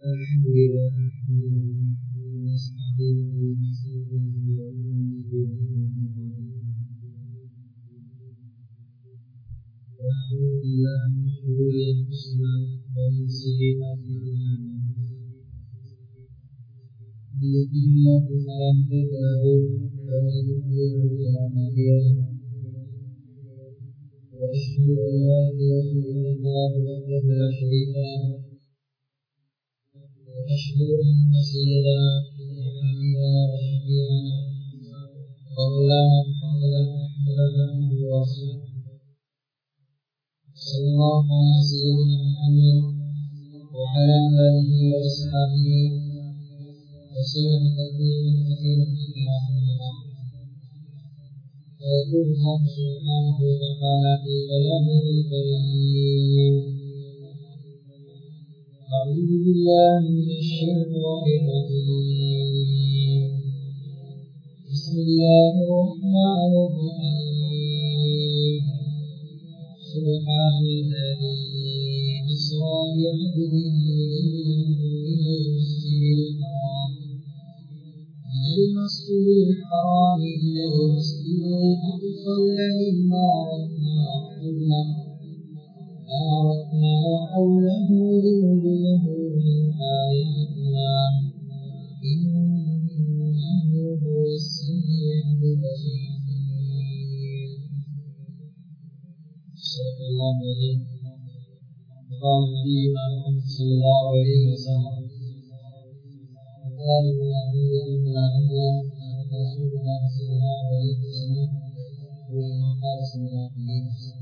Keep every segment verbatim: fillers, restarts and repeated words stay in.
الحمد لله نستعينه ونستغفره ونعوذ بالله من شرور انفسنا ومن سيئات اعمالنا من يهده الله فلا مضل له ومن يضلل فلا هادي له واشهد ان لا اله الا الله وحده لا شريك له واشهد ان سيدنا وحبيبنا وشفيعنا ومولانا محمدا عبده ورسوله صلى الله على سيدنا محمد وعلى اله واصحابه وسلم تسليما كثيرا كثيرا. ويقول الله سبحانه وتعالى في كلامه الكريم: أعوذ بالله من الشيطان الرجيم، بسم الله الرحمن الرحيم. سبحان الذي أسرى بعبده من المسجد الحرام من المسجد الحرام إلى المسجد الأقصى الذي باركنا حوله باركنا حوله لنريه من آياتنا إنه هو السميع البصير. صدق الله العظيم. قال نبينا محمد صلى الله عليه وسلم: قال الله رسول الله صلى الله عليه وسلم وما قال صلى الله عليه وسلم.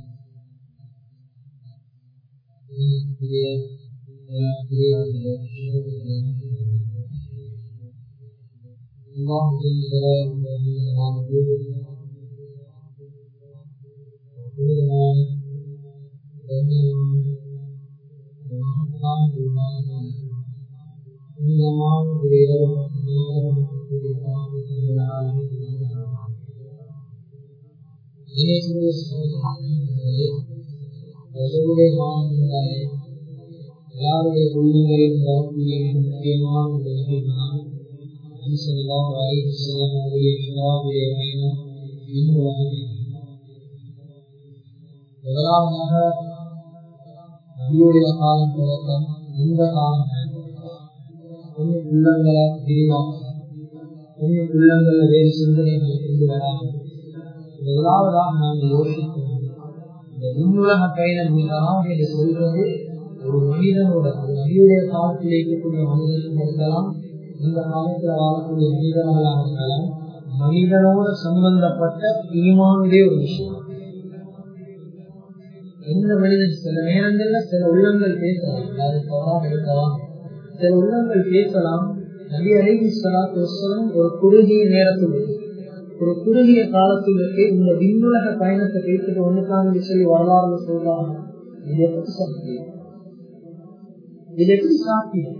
الله جل جلاله وعظمته وكلمان جميعا ومحقا بالمعنى إنما أريد الرحمن بالله رب العالمين. யாருடைய உள்ளங்களில் வரக்கூடிய முக்கியமான நிகழ்வுதான் ஸல்லல்லாஹு அலைஹி வஸல்லம் அவருடைய இஸ்லாமுடைய பயணம் இன்றுவரை. முதலாவதாக நபியுடைய காலம் தொடக்கம் இந்த காலம் ஒன்று உள்ளங்களை விரிவாக ஒன்று உள்ளங்களில் வேறு சிந்தனைகளை கொண்டு வராமல் முதலாவதாக நாங்கள் யோசிக்கிறோம். இந்த விண்ணுலக பயணம் மீதான என்று சொல்றது ஒரு மனிதனோட ஒரு நபியுடைய காலத்தில் இருக்கக்கூடிய மனிதர்கள் இருக்கலாம், இந்த காலத்தில் வாழக்கூடிய மனிதர்களாக இருக்கலாம், மனிதனோட சம்பந்தப்பட்ட ஈமானுடைய ஒரு விஷயம். எந்த மனிதன் சில நேரங்கள்ல சில உள்ளங்கள் பேசலாம், அது தவறாக இருக்கலாம், சில உள்ளங்கள் பேசலாம். நபி அலைஹி ஸலாத்து வஸலாம் ஒரு குறுகிய நேரத்தில் ஒரு குறுகிய காலத்திற்கு இந்த விண்ணுலக பயணத்தை பேசிட்டு ஒண்ணுக்கான சொல்லி வரலாறு சொல்றாங்க. இது எப்படி சாத்தியம்? இது எப்படி சாத்தியம்?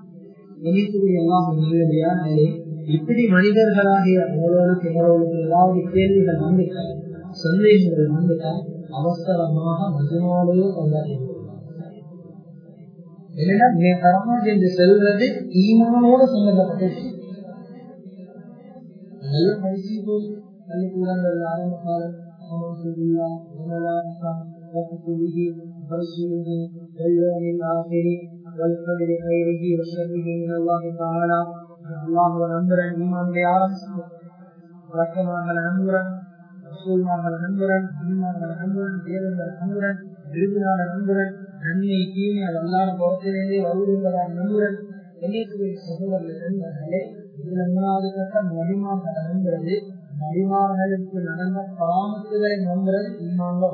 எல்லாம் இப்படி மனிதர்களாகிய அவர்களுக்கு எங்களுக்கு ஏதாவது கேள்விகள் வந்துட்டால், சந்தேகங்கள் வந்துட்டால் அவசரமாக மஜ்மாவுடைய கொண்டாடி என்று செல்வது ஈமானோடு சம்பந்தப்பட்ட விஷயம். அதெல்லாம் கடைசி போய் பள்ளிக்கூடங்கள் ஆரம்ப காலம் நண்புரன் ஈமானுடைய ஆரம்பம் வழக்கமாக நண்புரன் ரசூல்மார்கள் நண்புரன் அன்மார்கள் நண்புரன் தேவர்கள் நண்புரன் விருதினால நண்புரன் நன்மை தீமை அதெல்லாம் புறத்திலேயே வருவதான நண்புரன் எண்ணிக்கூடிய சகோதரர்கள் நண்பர்களே. இதுல மூணாவது கட்டம் நபிமார்கள் நண்புறது. நபிமார்களுக்கு நடந்த காமத்துகளை நம்புறது ஈமான்ல.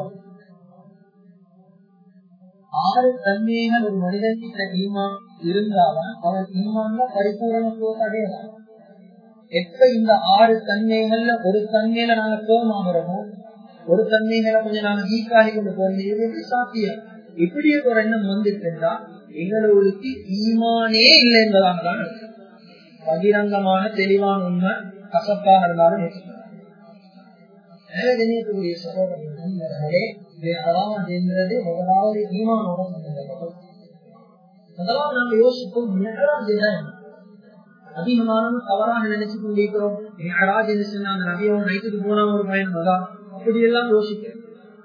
ஆறு தன்மைகள் ஒரு மனிதன் ஈமான் இருந்தாலும் அவன் ஈமான்ல பரிபூரணத்துவம் அடையலாம். எப்ப இந்த ஆறு தன்மைகள்ல ஒரு தன்மையில நாங்க கோபமாகிறோமோ, ஒரு தன்மைகளை கொஞ்சம் நாங்க ஈக்காகி கொண்டு போறது சாத்தியம். இப்படி ஒரு எண்ணம் வந்துட்டா எங்களுக்கு ஈமானே இல்லை என்பதாக தான் பகிரங்கமான தெளிவான உண்மை. கசப்பாக இருந்தாலும் சகோதரர்களே, முதலாவது ஈமானோட அதெல்லாம் நாம யோசிப்போம் மிஅராஜ் என்ன. அதிகமான தவறாக நினைச்சு கொண்டிருக்கிறோம். மிஅராஜ் என்று சொன்னா அந்த நபியோட நைட்டுக்கு போனா ஒரு பயன் வதா அப்படி எல்லாம் யோசிக்கிறேன்.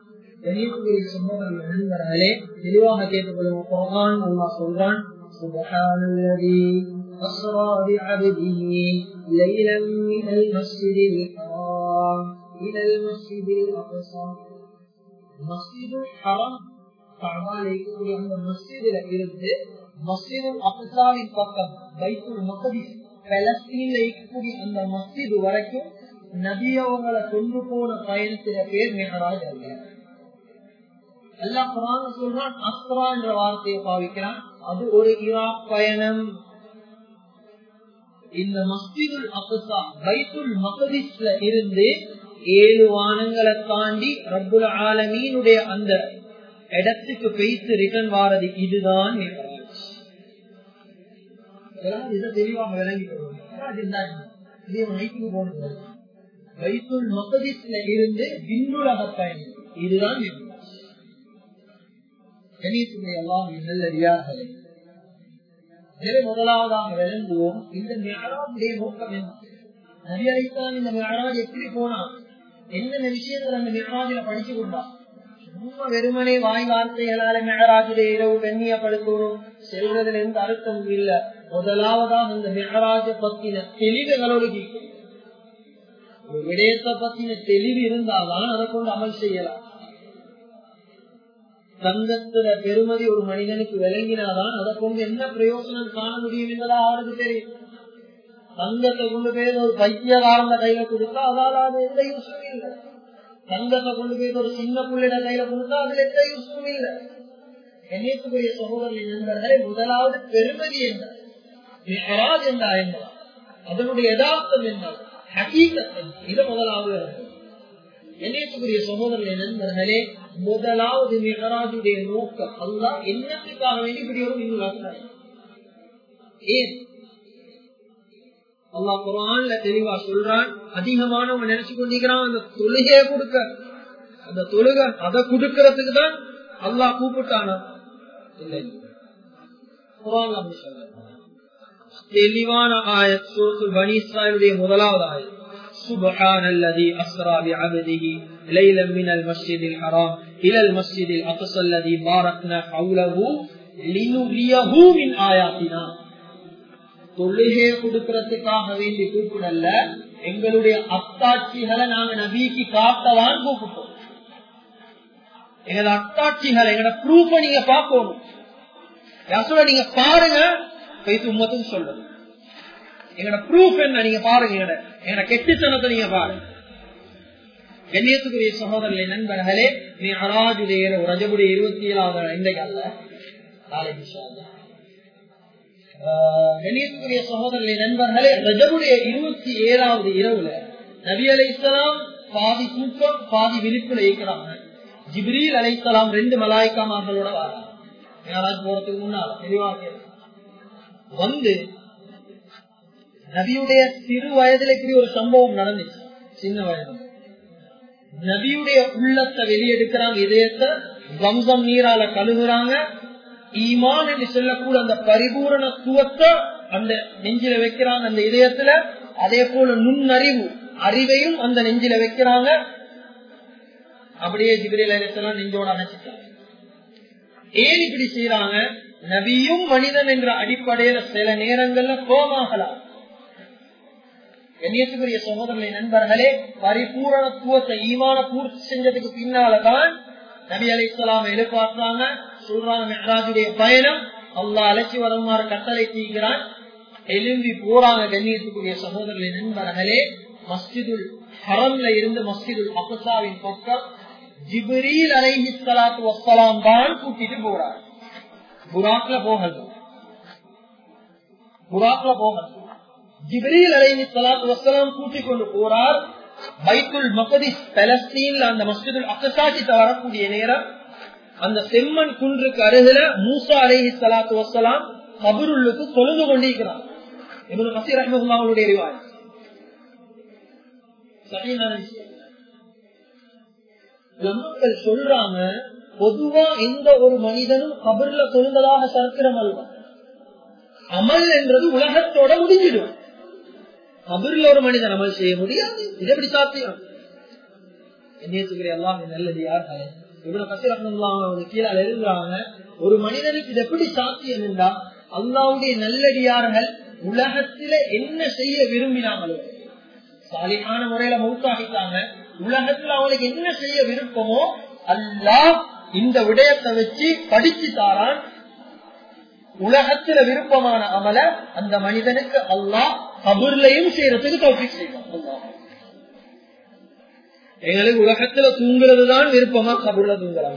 நண்பர்களே தெளிவாக கேட்டுக்கொள்வோம். குர்ஆன் அல்லாஹ் சொல்றான், சுப்ஹானல்லதி அஸ்ரா பிஅப்திஹி லைலன் மினல் மஸ்ஜிதில் ஹராம் இலல் மஸ்ஜிதில் அக்ஸா. மஸ்ஜிதுல் ஹராம் கஅபாவில் இருக்கக்கூடிய அந்த மஸ்ஜிதில இருந்து மஸ்ஜிதுல் அக்ஸாவின் பக்கம் பைத்துல் மக்திஸ் பலஸ்தீன்ல இருக்கக்கூடிய அந்த மஸ்ஜித் வரைக்கும் நபி அவங்களை கொண்டு போன பயணத்தில பேர் மிஅராஜ் அல்ல. அல்லாஹ் குர்ஆன்ல சொல்றான், அஸ்ரா என்ற வார்த்தையை பாவிக்கிறான். அது ஒரு இராக் பயணம். இந்த மஸ்ஜிதுல் அக்ஸா பைத்துல் மக்திஸ்ல இருந்து ஏழு வானங்களை தாண்டி ரப்புல் ஆலமீனுடைய அந்த இடத்துக்கு பேசி ரிட்டர்ன் வாரது. இதுதான் மிஅராஜ். இதை தெளிவாக விளங்கிக்கிறோம். பைத்துல் மக்திஸ்ல இருந்து விண்ணுலக பயணம். இதுதான் மிஅராஜ். முதலாவதாக விளங்குவோம் இந்த மிஅராஜுடைய நோக்கம் என்ன. நபி அலைஹிஸ்ஸலாம் இந்த மிஅராஜ் எப்படி போனா, என்னென்ன விஷயங்கள் அந்த மிஅராஜில படிச்சு கொண்டா. சும்மா வெறுமனே வாய் வார்த்தைகளால மிஅராஜுடைய இரவு கண்ணியப்படுத்தணும் செல்வதில் எந்த அர்த்தமும் இல்ல. முதலாவதாக இந்த மிஅராஜ பத்தின தெளிவுகளோடு விடயத்தை பத்தின தெளிவு இருந்தால்தான் அதை கொண்டு அமல் செய்யலாம். தங்கத்துல பெருமதி ஒரு மனிதனுக்கு விளங்கினாதான் அதை கொண்டு என்ன பிரயோஜனம் காண முடியும் என்பதா அவருக்கு தெரியும். தங்கத்தை கொண்டு போய் ஒரு பைத்தியகாரந்த கையில கொடுத்தா அதால அது எந்த யூஸும் இல்லை. தங்கத்தை கொண்டு போய் ஒரு சின்ன புள்ளிட கையில கொடுத்தா அதுல எந்த யூஸும் இல்லை. என்னைக்குரிய சகோதரர்கள் நண்பர்களே, முதலாவது பெருமதி என்ன, மிஅராஜ் என்றா என்ன, அதனுடைய யதார்த்தம் என்ன, ஹகீகத் என்ன, இது முதலாவது. என்னைக்குரிய சகோதரர்கள் நண்பர்களே, முதலாவது மிஅராஜுடைய நோக்கம் அல்லாஹ் என்னத்துக்காக வேண்டி இப்படி ஒரு விண்ணுலகம். ஏன் அல்லாஹ் குர்ஆன்ல தெளிவா சொல்றான். அதிகமானவங்க நினைச்சு கொண்டிருக்கிறான் அந்த தொழுகையை கொடுக்க, அந்த தொழுகை அதை கொடுக்கறதுக்கு தான் அல்லாஹ் கூப்பிட்டானா இல்லை. குர்ஆன்ல அப்படி சொல்றான். தெளிவான ஆயத் சூரத்துல் பனி இஸ்ராயீலுடைய முதலாவது ஆயத், சுப்ஹானல்லதி அஸ்ரா பிஅப்திஹி லைலன் மினல் மஸ்ஜிதில் ஹராம் இலல் மஸ்ஜிதில் அக்ஸா அல்லதி பாரக்னா ஹவ்லஹு லினுரியஹு மின் ஆயாத்தினா. தொழுகை கொடுக்கறதுக்காக வேண்டி கூப்பிடல, எங்களுடைய அத்தாட்சிகளை நாங்க நபிக்கு காட்டதான் கூப்பிட்டோம். எங்களோட அத்தாட்சிகளை எங்களோட ப்ரூஃப நீங்க பார்க்கணும். சொல்ல நீங்க பாருங்க, உம்மத்தும் சொல்றது எங்களோட ப்ரூஃப் என்ன நீங்க பாருங்க, எங்களோட எங்களோட கெட்டித்தனத்தை நீங்க பாருங்க. கண்ணியத்துக்குரிய சகோதரர்களே நண்பர்களே, மிஅராஜுடைய ரஜபுடைய இருபத்தி ஏழாவது இன்றைக்கு அல்ல நாளைக்கு இன்ஷா அல்லாஹ். கண்ணியத்துக்குரிய சகோதரர்களே நண்பர்களே, ரஜபுடைய இருபத்தி ஏழாவது இரவுல நபி அலைஹிஸ்ஸலாம் பாதி தூக்கம் பாதி விழிப்புல இருக்கிறாங்க. ஜிப்ரீல் அலைஹிஸ்ஸலாம் ரெண்டு மலாயிக்காமார்களோட வராங்க. மிஅராஜ் போறதுக்கு முன்னால தெளிவாக வந்து நபியுடைய சிறு வயதுல இப்படி ஒரு சம்பவம் நடந்துச்சு. சின்ன வயது நபியுடைய உள்ளத்தை வெளியெடுக்கிறாங்க, இதயத்தை ஜம்சம் நீரால கழுகுறாங்க. ஈமான் என்று சொல்லக்கூட அந்த பரிபூரணத்துவத்தை அந்த நெஞ்சில வைக்கிறாங்க அந்த இதயத்துல. அதே போல நுண்ணறிவு அறிவையும் அந்த நெஞ்சில வைக்கிறாங்க. அப்படியே ஜிப்ரீல் அலைஹிஸ்ஸலாம் நெஞ்சோட அணைச்சிட்டாங்க. ஏன் இப்படி செய்யறாங்க? நபியும் மனிதன் என்ற அடிப்படையில சில நேரங்கள்ல கோமாகலாம். கண்ணியத்துக்குரிய சகோதரர்களே நண்பர்களே, பரிபூரணத்துவத்தை ஈமான பூர்த்தி செஞ்சதுக்கு பின்னால்தான் நபி அலைஹிஸ்ஸலாம் எழுப்பாற்றாங்க. சொல்றாங்க மிஅராஜுடைய பயணம் அல்லாஹ் அழைச்சி வருமாறு கட்டளை செய்கிறான். எழும்பி போறாங்க. கண்ணியத்துக்குரிய சகோதரர்களே நண்பர்களே, மஸ்ஜிதுல் ஹரம்ல இருந்து மஸ்ஜிதுல் அக்ஸாவின் பக்கம் ஜிப்ரீல் அலைஹிஸ்ஸலாத்து வஸ்ஸலாம் தான் கூட்டிட்டு போறார். புராக்ல போகல புராக்ல போகல ஜிப்ரீல் அலைஹிஸ்ஸலாத்து வஸ்ஸலாம் கூட்டிக் கொண்டு போறார். பைத்துல் மக்திஸ் பலஸ்தீன்ல அந்த மஸ்ஜிதுல் அக்ஸா கிட்ட வரக்கூடிய நேரம் அந்த செம்மன் குன்றுக்கு அருகில மூசா அலைஹிஸ்ஸலாத்து வஸ்ஸலாம் கபருள்ளுக்கு தொழுது கொண்டிருக்கிறார். இப்னு கஸீர் ரஹ்மத்துல்லாஹுடைய ரிவாயத் சஹீஹான சொல்றாங்க, பொதுவா எந்த ஒரு மனிதனும் கபர்ல தொழுந்ததாக சரித்திரம் அல்ல. அமல் என்றது உலகத்தோட முடிஞ்சிடும். கபர்ல ஒரு மனிதன் அமல் செய்ய முடியாது. இது எப்படி சாத்தியம்? எல்லாம் நல்லது யார் இவ்வளவு கஷ்டம் கீழே எழுதுறாங்க. ஒரு மனிதனுக்கு இது எப்படி சாத்தியம் என்றா, அல்லாஹ்வுடைய நல்லடியார்கள் உலகத்தில என்ன செய்ய விரும்பினாங்களோ, சாலிஹான முறையில மௌத்தாகிட்டாங்க, உலகத்துல அவங்களுக்கு என்ன செய்ய விருப்பமோ அல்லாஹ் இந்த விடயத்தை வச்சு படிச்சு தாரான். உலகத்துல விருப்பமான அமல அந்த மனிதனுக்கு அல்லாஹ் கபூர்லயும் செய்யறதுக்கு தௌஃபீக் செய்வான். எங்களுக்கு உலகத்துல தூங்குறதுதான் விருப்பமா, கபூர்ல தூங்கலாம்.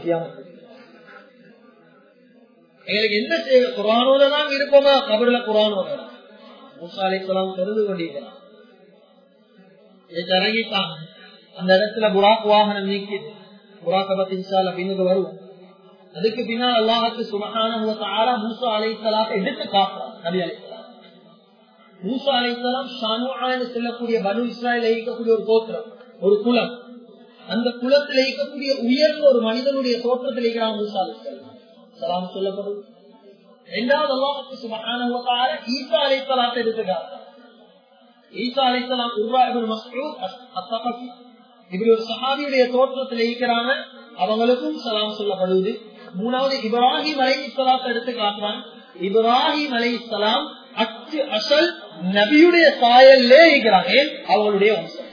எங்களுக்கு என்ன செய்ய குர்ஆனோட தான் விருப்பமா, கபூர்ல குர்ஆனோட. மூசா அலைஹிஸ்ஸலாம் தெரிந்து கொண்டிருக்கிறான், இறங்கிட்டாங்க. அந்த இடத்துல புராக் வாகனம் நீக்கி புராக்கபத் இன்ஷா அல்லாஹ் பின்னுக்கு வரும். அதுக்கு பின்னால் அல்லாஹ்வுக்கு சுப்ஹானஹு வ தஆலா மூசா அலைஹிஸ்ஸலாத்தை எடுத்து காட்டுறான். நபி அலைஹிஸ்ஸலாம் மூசா அலைஹிஸ்ஸலாம் ஷானுஆ என்று சொல்லக்கூடிய பனு இஸ்ராயீல் இருக்கக்கூடிய ஒரு கோத்திரம், ஒரு குலம். அந்த குலத்தில் இருக்கக்கூடிய உயர்ந்த ஒரு மனிதனுடைய தோற்றத்தில் இருக்கிறான் மூசா அலைஹிஸ்ஸலாம். சலாம் சொல்லப்படும். இரண்டாவது அல்லாஹ்வுக்கு சுப்ஹானஹு வ தஆலா ஈசா அலைஹிஸ்ஸலாத்தை எடுத்து காட்டுறான். ஈசா அலைஹிஸ்ஸலாம் உர்வா இப்னு மஸ்ஊத் அஸ்-ஸகஃபி இப்படி ஒரு சஹாபியுடைய தோற்றத்தில் இருக்கிறாங்க, அவங்களுக்கும் சலாம் சொல்லப்படுவது. மூணாவது இப்ராஹிம் அலைஹிஸ்ஸலாத்தை எடுத்து காட்டுறான். இப்ராஹிம் அலைஹிஸ்ஸலாம் அச்சு அசல் நபியுடைய சாயல்லே இருக்கிறாங்க, அவங்களுடைய வம்சம்.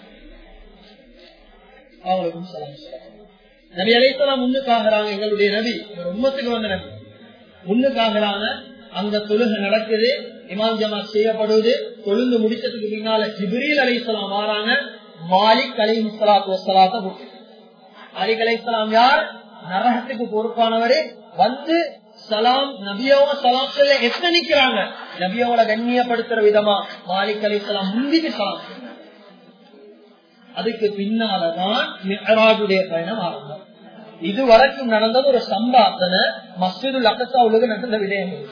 அவங்களுக்கும் சலாம் சொல்லப்படுது. நபி அலைஹிஸ்ஸலாம் முன்னுக்காகிறாங்க, எங்களுடைய நபி உம்மத்துக்கு வந்த நபி முன்னுக்காகிறாங்க. அங்க தொழுகை நடக்குது, இமாம் ஜமாத் செய்யப்படுவது. தொழுந்து முடிச்சதுக்கு பின்னால ஜிப்ரீல் அலைஹிஸ்ஸலாம் வராங்க. மாலிக் அலைஹிஸ்ஸலாத்து வஸ்ஸலாத்தை கூட்டி. மாலிக் அலைஹிஸ்ஸலாம் யார்? நரகத்துக்கு பொறுப்பானவரே. வந்து சலாம் நபியோட சலாம் சொல்ல எத்தனிக்கிறாங்க, நபியோட கண்ணியப்படுத்துற விதமா மாலிக் அலைஹிஸ்ஸலாம் முந்திக்கு சலாம். அதுக்கு பின்னாலதான் மிஅராஜுடைய பயணம் ஆரம்பம். இது வரைக்கும் நடந்தது ஒரு சம்பாத்தனை மஸ்ஜிதுல் அக்ஸாவுக்கு நடந்த விடயங்கள்.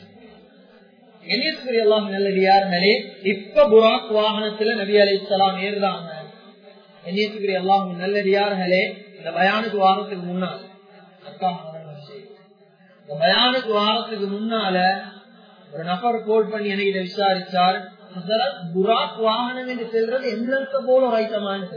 எல்லாம் நல்லடியார்களே, இப்ப புராக் வாகனத்துல நபி அலைஹிஸ்ஸலாம் ஏறுறாங்க. எண்ணியத்துக்குரிய எல்லாம் நல்லடியார்களே, இந்த பயானுக்கு வாரத்துக்கு முன்னால இந்த பயானுக்கு வாரத்துக்கு முன்னால ஒரு நபர் கோல் பண்ணி எனக்கு இதை விசாரிச்சார். புராக் வாகனம் என்று செல்றது எந்த போல ஒரு ஐட்டமானது,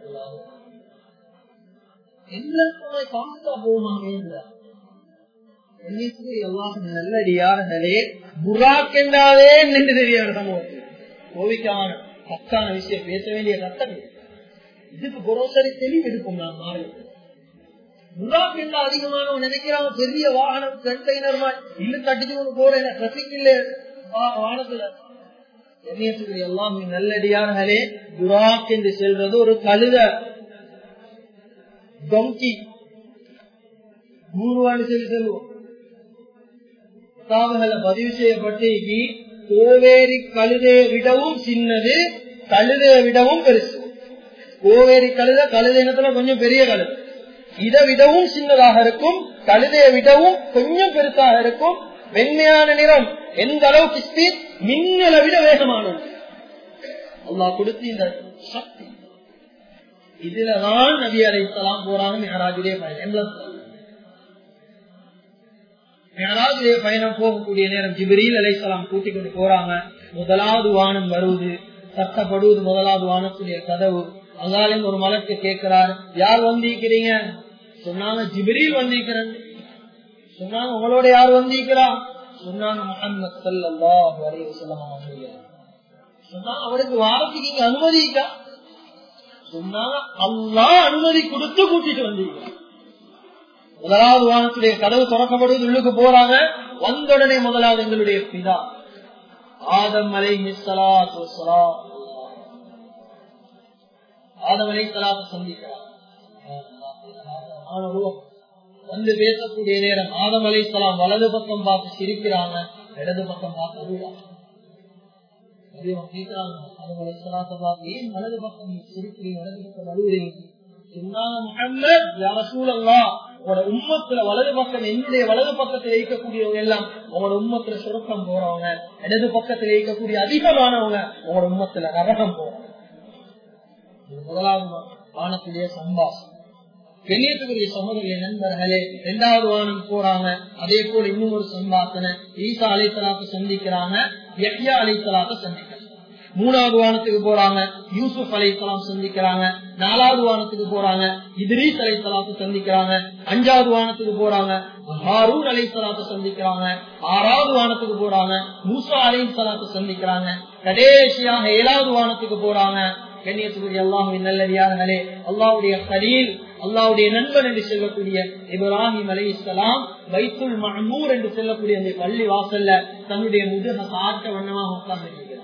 நல்லடியார்களே, புராக் என்றாலே நின்று தெரியாத சமூகத்தில் கோவிக்கான சத்தான விஷயம் பேச வேண்டிய சட்டம் இதுக்கு குரோசரி தெளிவு எடுக்கும். நான் மாறி புராக் என்றா அதிகமான நினைக்கிறாங்க பெரிய வாகனம் கண்டெய்னர் இல்லு தட்டிச்சு போற டிராபிக் இல்ல வாகனத்துல. எல்லாம் நல்லடியார்களே, புராக் என்று செல்றது ஒரு கழுத டொங்கி நூறுவான்னு சொல்லி சொல்லுவோம். பதிவு செய்யப்பட்டு கோவேரி கழுதையை விடவும் சின்னது, கழுதையை விடவும் பெருசு. கோவேரி கழுத கழுத இனத்துல கொஞ்சம் பெரிய கழுதை, இதை விடவும் சின்னதாக இருக்கும், கழுதையை விடவும் கொஞ்சம் பெருசாக இருக்கும். வெண்மையான நிறம், எந்த அளவுக்கு ஸ்பீட், மின்னலை விட வேகமானது. அல்லாஹ் கொடுத்து இந்த சக்தி. இதுலதான் நபி அலைஹிஸ்ஸலாம் போறாங்க மிஅராஜுடைய பயணம். மிஅராஜுடைய பயணம் போகக்கூடிய நேரம் ஜிப்ரீல் அலைஹிஸ்ஸலாம் கூட்டிக் கொண்டு போறாங்க. முதலாவது வானம் வருவது, சத்தப்படுவது முதலாவது வானத்துடைய கதவு. அங்காலும் ஒரு மலக்கு கேட்கிறார், யார் வந்திருக்கிறீங்க? சொன்னாங்க ஜிப்ரீல் வந்திருக்கிறேன். சொன்னாங்க உங்களோட யார் வந்திருக்கிறா? சொன்னாங்க முஹம்மது ஸல்லல்லாஹு அலைஹி வஸல்லம். சொன்னாங்க அவருக்கு வாரத்துக்கு இங்க அனுமதி இருக்கா? சொன்னாங்க அல்லாஹ் அனுமதி கொடுத்து கூட்டிட்டு வந்திருக்கிறார். முதலாவது வானத்துடைய கதவு திறக்கப்படுவது, உள்ளுக்கு போறாங்க. வந்த உடனே முதலாவது எங்களுடைய பிதா ஆதம் அலைஹிஸ்ஸலாத்து வஸ்ஸலாம், ஆதம் அலைஹிஸ்ஸலாத்தை சந்திக்கிறார். வந்து பேசக்கூடிய நேரம் ஆதம் அலைஹிஸ்ஸலாம் வலது பக்கம் பார்த்து சிரிக்கிறாங்க, இடது பக்கம் பார்த்து அழுகிறாங்க. ஆதம் அலைஹிஸ்ஸலாத்தை பார்த்து ஏன் வலது பக்கம் சிரிக்கிறீங்க, வலது பக்கம் அழுகிறீங்க? சொன்னாங்க முஹம்மத் யா ரசூலல்லாஹ், உங்களோட உம்மத்துல வலது பக்கம், என்னுடைய வலது பக்கத்தில் இருக்கக்கூடியவங்க எல்லாம் உங்களோட உம்மத்துல சுரக்கம் போறவங்க, இடது பக்கத்தில் இருக்கக்கூடிய அதிகமானவங்க உங்களோட உம்மத்துல நரகம் போறவங்க. முதலாவது வானத்துடைய சம்பாஷம். கண்ணியத்துக்குரிய சகோதரர்களே நண்பர்களே, இரண்டாவது வானம் போறாங்க. அதே போல இன்னும் ஒரு சம்பாத்தனை, ஈசா அலைஹிஸ்ஸலாத்தை சந்திக்கிறாங்க, யஹ்யா அலைஹிஸ்ஸலாத்தை சந்திக்கிறாங்க. மூணாவது வானத்துக்கு போறாங்க, யூசுப் அலைஹிஸ்ஸலாம் சந்திக்கிறாங்க. நாலாவது வானத்துக்கு போறாங்க, இத்ரீஸ் அலைஹிஸ்ஸலாத்தை சந்திக்கிறாங்க. அஞ்சாவது வானத்துக்கு போறாங்க, ஹாரூன் அலைஹிஸ்ஸலாத்தை சந்திக்கிறாங்க. ஆறாவது வானத்துக்கு போறாங்க, மூசா அலைஹிஸ்ஸலாத்தை சந்திக்கிறாங்க. கடைசியாக ஏழாவது வானத்துக்கு போறாங்க. கண்ணியத்துக்குரிய அல்லாஹ்வின் நல்லடியார்களே, அல்லாஹ்வுடைய கலீல், அல்லாஹ்வுடைய நண்பன் என்று சொல்லக்கூடிய இப்ராஹிம் அலைஹிஸ்ஸலாம் பைத்துல் மஅமூர் என்று சொல்லக்கூடிய அந்த பள்ளி வாசல்ல தன்னுடைய முதுக காட்ட வண்ணமாக உட்கார்ந்து இருக்கிறார்.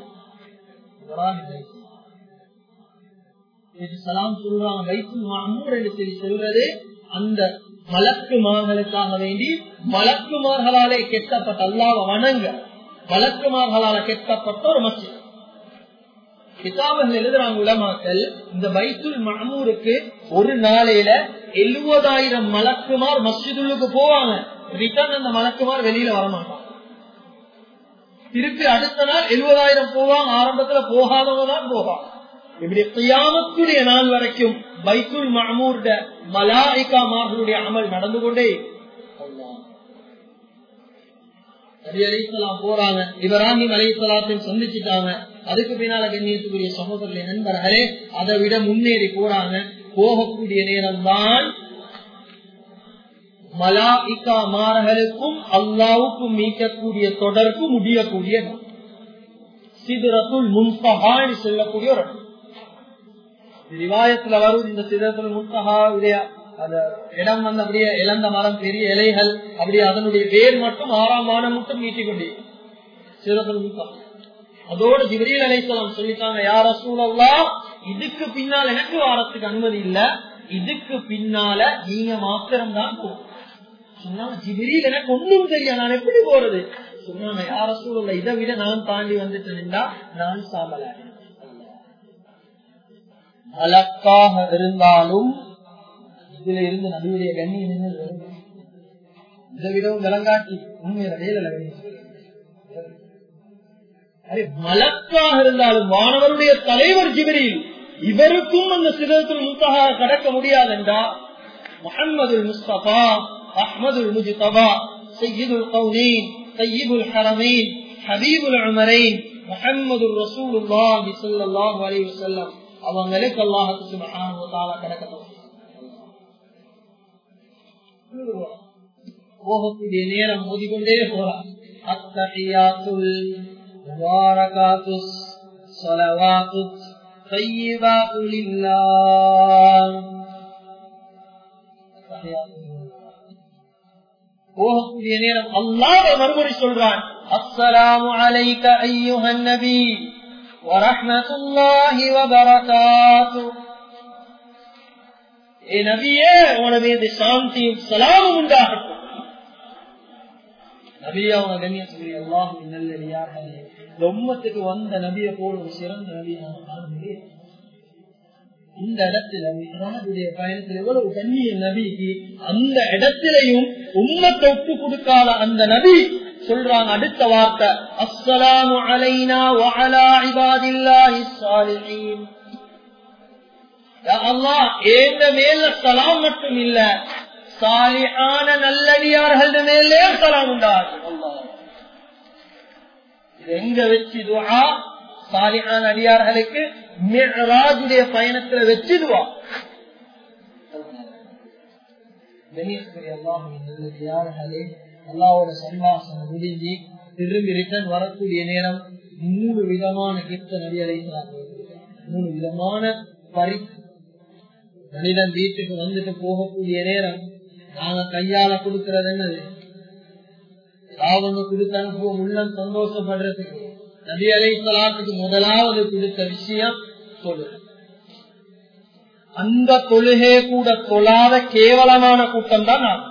சொல்றாங்க பைத்துல் மஅமூர் என்று சொல்லி சொல்றது அந்த மலக்குமார்களுக்காக வேண்டி மலக்குமார்களாலே கெட்டப்பட்ட அல்லாஹ்வை வணங்க மலக்குமார்களால கெட்டப்பட்ட ஒரு மஸ்ஜித். கிதாபுகள் எழுதுறாங்க உலமாக்கள், இந்த பைத்துல் மஅமூருக்கு ஒரு நாளையில எழுபதாயிரம் மலக்குமார் மஸ்ஜிதுக்கு போவாங்க. ரிட்டர்ன் அந்த மலக்குமார் வெளியில வரமாட்டாங்க. திருப்பி அடுத்த நாள் எழுபதாயிரம் போவாங்க. ஆரம்பத்துல போகாதவங்க தான் போவாங்க. இப்படி கியாமத்துடைய நாள் வரைக்கும் பைத்துல் மஅமூர் மலாயிகாமார்களுடைய அமல் நடந்து கொண்டே நபி அலைஹிஸ்ஸலாம் போறாங்க. இப்ராஹிம் அலைஹிஸ்ஸலாத்தையும் சந்திச்சுட்டாங்க. அதுக்கு பின்னால கண்ணியத்துக்குரிய சகோதரர்களே நண்பர்களே, அதை விட முன்னேறி போறாங்க. போகக்கூடிய நேரம் தான் மலாயிகா மார்களுக்கும் அல்லாவுக்கும் மீட்கக்கூடிய தொடர்பு முடியக்கூடிய சிதறத்துல் முன்தஹா என்று சொல்லக்கூடிய ஒரு ரிவாயத்துல வரும். இந்த சிதறத்துல் முன்தஹா அந்த இடம் வந்து அப்படியே இழந்த மரம், பெரிய இலைகள், அப்படியே அதனுடைய வேர் மட்டும் ஆறாம் வானம் மட்டும் நீட்டிக் கொண்டே சிதறத்துல் முன்தஹா. அதோட ஜிப்ரீல் அலைஹிஸ்ஸலாம் சொல்லிட்டாங்க, யா ரசூலல்லாஹ், இதுக்கு பின்னால எனக்கு வாரத்துக்கு அனுமதி இல்ல, இதுக்கு பின்னால நீங்க மாத்திரம் தான் போகும் சொன்னாங்க. ஜிப்ரீல் எனக்கு ஒன்றும் தெரியா, நான் எப்படி போறது சொன்னாங்க. யா ரசூலல்லாஹ், இதை விட நான் தாண்டி வந்துட்டேன்னா நான் சாமல மலக்காக இருந்தாலும் இதுல இருந்து நபியுடைய கண்ணியம் இதை விடவும் விளங்காட்டி உண்மையில வேலை மலக்காக இருந்தாலும் மாணவருடைய தலைவர் ஜிப்ரீல், இவருக்கும் அந்த சிதறத்துல் முன்தஹா கடக்க முடியாது என்றா முஹம்மதுல் முஸ்தபா அஹ்மதுல் முஜ்தபா சய்யிதுல் கௌனைன் தய்யிபுல் ஹரமைன் ஹபீபுல் உமரைன் முஹம்மதுர் ரசூலுல்லாஹி ஸல்லல்லாஹு அலைஹி வஸல்லம் அவங்களுக்கு அல்லாஹ் சுப்ஹானஹு வ தஆலா கடக்க போகக்கூடிய நேரம் மோதிக்கொண்டே போறார். அத்தஹியாத்துல் முபாரகாத்துஸ் ஸலவாத்துத் தய்யிபாத்து லில்லாஹ். போகக்கூடிய நேரம் அல்லாஹ் மறுபடி சொல்றான், அஸ்ஸலாமு அலைக அய்யுஹன் நபி வ ரஹ்மத்துல்லாஹி வ பரகாத்துஹு. ஏ நபியே, உன மீது சாந்தியும் சலாமும் உண்டாகட்டும். நபியா உன கண்ணியத்துக்குரிய அல்லாஹ்வின் நல்லடியார்களே, இந்த உம்மத்துக்கு வந்த நபியை போல ஒரு சிறந்த நபியை நாம் காண முடியும். இந்த இடத்துல மிஹ்ராஜுடைய பயணத்தில் எவ்வளவு கண்ணிய நபிக்கு, அந்த இடத்திலையும் உம்மத்தை ஒப்பு கொடுக்காத அந்த நபி சொல்றாங்க அடுத்த வார்த்தை, அஸ்ஸலாமு அலைனா வ அலா இபாதில்லாஹிஸ் ஸாலிஹீன். யா அல்லாஹ், ஏந்த மேல சலாம் மட்டும் இல்ல, சாலிஹான நல்லடியார்கள் மேலே சலாம் உண்டாகும். அல்லாஹ் எங்க வச்சு துஆ சாலிஹான அடியார்களுக்கு மிஹ்ராஜுடைய பயணத்துல வச்சு துஆ. கண்ணியத்துக்குரிய அல்லாஹ்வின் நல்லடியார்களே, அல்லாஹ்வோட சன்மாசம் முடிஞ்சு திரும்பி ரிட்டர்ன் வரக்கூடிய நேரம் மூணு விதமான கிஃப்ட் நபி அலைஹிஸ்ஸலாம், மூணு விதமான பரிசு மனிதன் வீட்டுக்கு வந்துட்டு போகக்கூடிய நேரம் நாங்க கையால கொடுக்கறது என்னது, அவங்க கொடுத்து அனுப்புவோம் உள்ளம் சந்தோஷப்படுறதுக்கு. நபி அலைஹிஸ்ஸலாத்துக்கு முதலாவது கொடுத்த விஷயம் தொழுகை. அந்த தொழுகை கூட தொழாத கேவலமான கூட்டம் தான் நான்.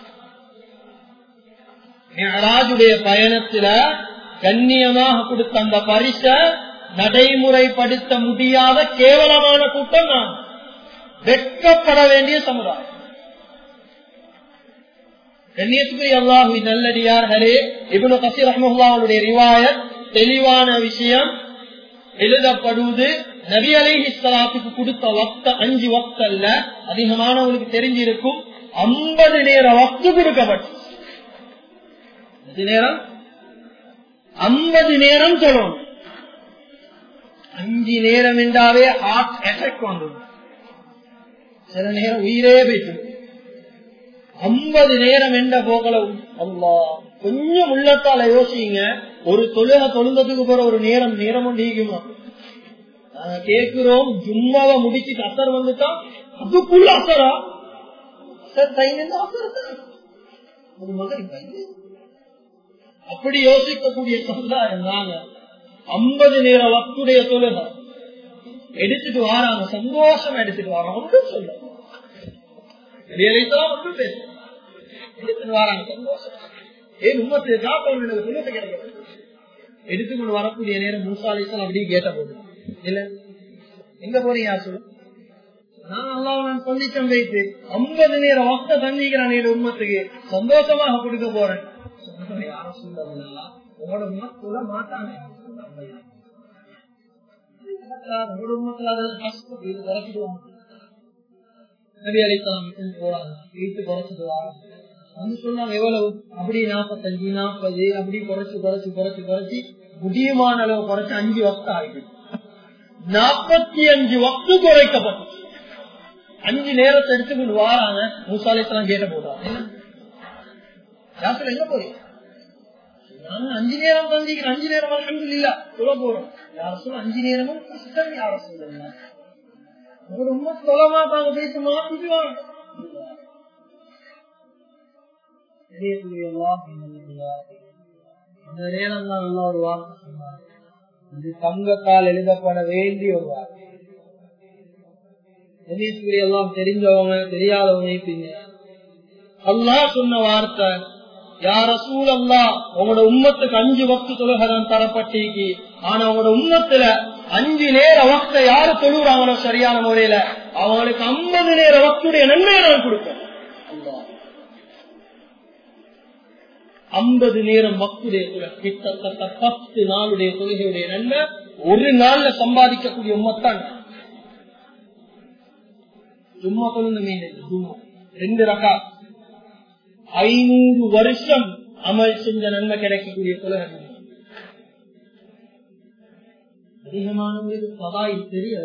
மிஹ்ராஜுடைய பயணத்துல கண்ணியமாக கொடுத்த அந்த பரிச நடைமுறைப்படுத்த முடியாத கேவலமான கூட்டம் நான். வெட்கப்பட வேண்டிய சமுதாயம். கண்ணியத்துக்குரிய அல்லாஹ்வின் நல்லடியார்களே, இப்னு கஸீர் ரஹ்மத்துல்லாஹி அலைஹி ரிவாயத் தெளிவான விஷயம் எழுதப்படுவது நபி அலைஹிஸ்ஸலாத்துக்கு கொடுத்த வக்த அஞ்சு வக்த் அல்ல, அதிகமானவங்களுக்கு தெரிஞ்சிருக்கும் ஐம்பது நேர வக்து கொடுக்கப்பட்டு நேரம் ஐம்பது நேரம் சொல்லணும். அஞ்சு நேரம் என்றாவே ஹார்ட் அட்டாக் வந்துடும், சில நேரம் உயிரே போயிட்டு. ஐம்பது நேரம் என்ற போகல அல்லாஹ் கொஞ்சம் உள்ளத்தால யோசிங்க. ஒரு தொழுக தொழுந்ததுக்கு போற ஒரு நேரம் நேரம் நீக்குமா? நாங்க கேட்கிறோம் ஜும்மாவை முடிச்சுட்டு அசர் வந்துட்டா அதுக்குள்ள அசரா ஒரு மகன் அப்படி யோசிக்கக்கூடிய சமுதாயம் நாங்க. ஐம்பது நேர வக்துடைய தொழுகை எடுத்துட்டு வாராங்க, சந்தோஷமா எடுத்துட்டு வராங்க, ஒன்றும் சொல்ல ஒன்றும் பேச எடுத்துட்டு வராங்க சந்தோஷம். ஏன் உண்மத்து காப்பவர்களுக்கு தொழுகை கிடைக்கிறது. எடுத்துக்கொண்டு வரக்கூடிய நேரம் மூசா அலைஹிஸ்ஸலாம் அப்படியே கேட்ட போது இல்ல எங்க போறீங்க சொல்லு, நான் அல்லாஹ் நான் சொல்லிச்சம் வைத்து ஐம்பது நேரம் வக்த தந்திக்கிறான் உண்மத்துக்கு சந்தோஷமாக கொடுக்க போறேன். உங்களோட உண்மத் சொல்ல மாட்டாங்க, நபி அலைஹிஸ்ஸலாம் போறாங்க, வீட்டு குறைச்சிட்டு வராங்க. வந்து சொன்னாங்க எவ்வளவு, அப்படி நாற்பத்தஞ்சு நாற்பது அப்படி குறைச்சு குறைச்சு குறைச்சு குறைச்சி முடியுமான அளவு குறைச்சு அஞ்சு வக்து ஆகிடுது. நாற்பத்தி அஞ்சு வக்து குறைக்கப்பட்டு அஞ்சு நேரத்தை எடுத்துக்கொண்டு வாராங்க. மூசா அலைஹிஸ்ஸலாம் கேட்ட போடுறாங்க, எங்க போறீங்க? நாங்க அஞ்சு நேரம் தந்திக்கிறோம், அஞ்சு நேரம் அல்ஹம்துலில்லாஹ் சொல்ல போறோம். யார் சொல்ல அஞ்சு நேரமும் கஷ்டம், யார சொல்லுங்க ரொம்ப சொல்ல மாட்டாங்க, பேசி மாத்திக்குவாங்க. அந்த நேரம் தான் நல்லா ஒரு வார்த்தை சொன்னார், இது தங்கத்தால் எழுதப்பட வேண்டிய ஒரு வார்த்தை. எல்லாம் தெரிஞ்சவங்க தெரியாதவங்க அல்லாஹ் சொன்ன வார்த்தை, யா ரசூலல்லாஹ் உங்களோட உம்மத்துக்கு அஞ்சு வக்து தொழுகதான் தரப்பட்டிருக்கு. ஆனா உங்களோட உம்மத்துல அஞ்சு நேர வக்த யாரு தொழுகிறாங்களோ சரியான முறையில அவங்களுக்கு ஐம்பது நேர வக்துடைய நன்மையை நான் கொடுப்பேன். ஐம்பது நேரம் வக்துடைய கிட்டத்தட்ட பத்து நாளுடைய தொழுகையுடைய நன்மை ஒரு நாள்ல சம்பாதிக்கக்கூடிய உம்மத்தான். ஜும்மா தொழுந்த மீன் ஜும்மா ரெண்டு ரகா ஐநூறு வருஷம் அமல் செஞ்ச நன்மை கிடைக்கக்கூடிய தொழுகை. அதிகமானவங்களுக்கு சவாயில் தெரிய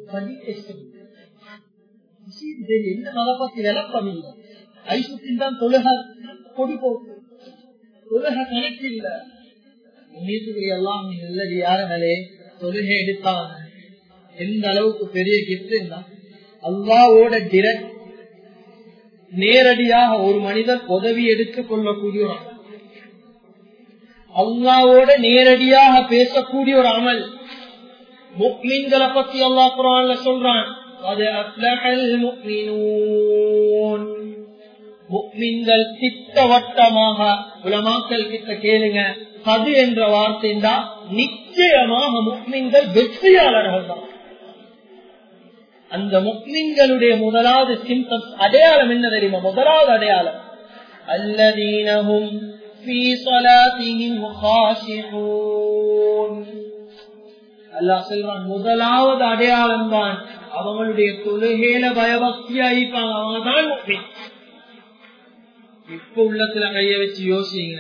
என்ன மத பத்தி விளக்கம் இல்லை. ஐசுத்தின் தான் தொழுகை கொடி போக்கு, தொழுகை கணக்கு இல்லை. எல்லாம் நல்லது யாருனாலே தொழுகை எடுத்தாங்க. எந்த அளவுக்கு பெரிய கிஃப்ட் இருந்தா அல்லாஹ்வோட டிரெக்ட் நேரடியாக ஒரு மனிதர் உதவி எடுத்துக் கொள்ளக்கூடிய ஒரு அமல், அல்லாஹ்வோட நேரடியாக பேசக்கூடிய ஒரு அமல். முஃமின்களை பத்தி அல்லாஹ் குர்ஆன்ல சொல்றான், முஃமின்கள் திட்டவட்டமாக உலமாக்கள் கிட்ட கேளுங்க, அது என்ற வார்த்தை தான் நிச்சயமாக முஃமின்கள் வெற்றியாளர்கள் தான். அந்த முஃமின்களுடைய முதலாவது சிம்டம்ஸ் அடையாளம் என்ன தெரியுமா? முதலாவது அடையாளம் அல்லதீனஹும் ஃபீ ஸலாத்திஹிம் காஷிஊன். அல்லாஹ் சொல்றான் முதலாவது அடையாளம் தான் அவங்களுடைய தொழுகையில பயபக்தியா இருப்பாங்க, அவங்க தான் முஃமின். இப்ப உள்ளத்துல கைய வச்சு யோசிங்க,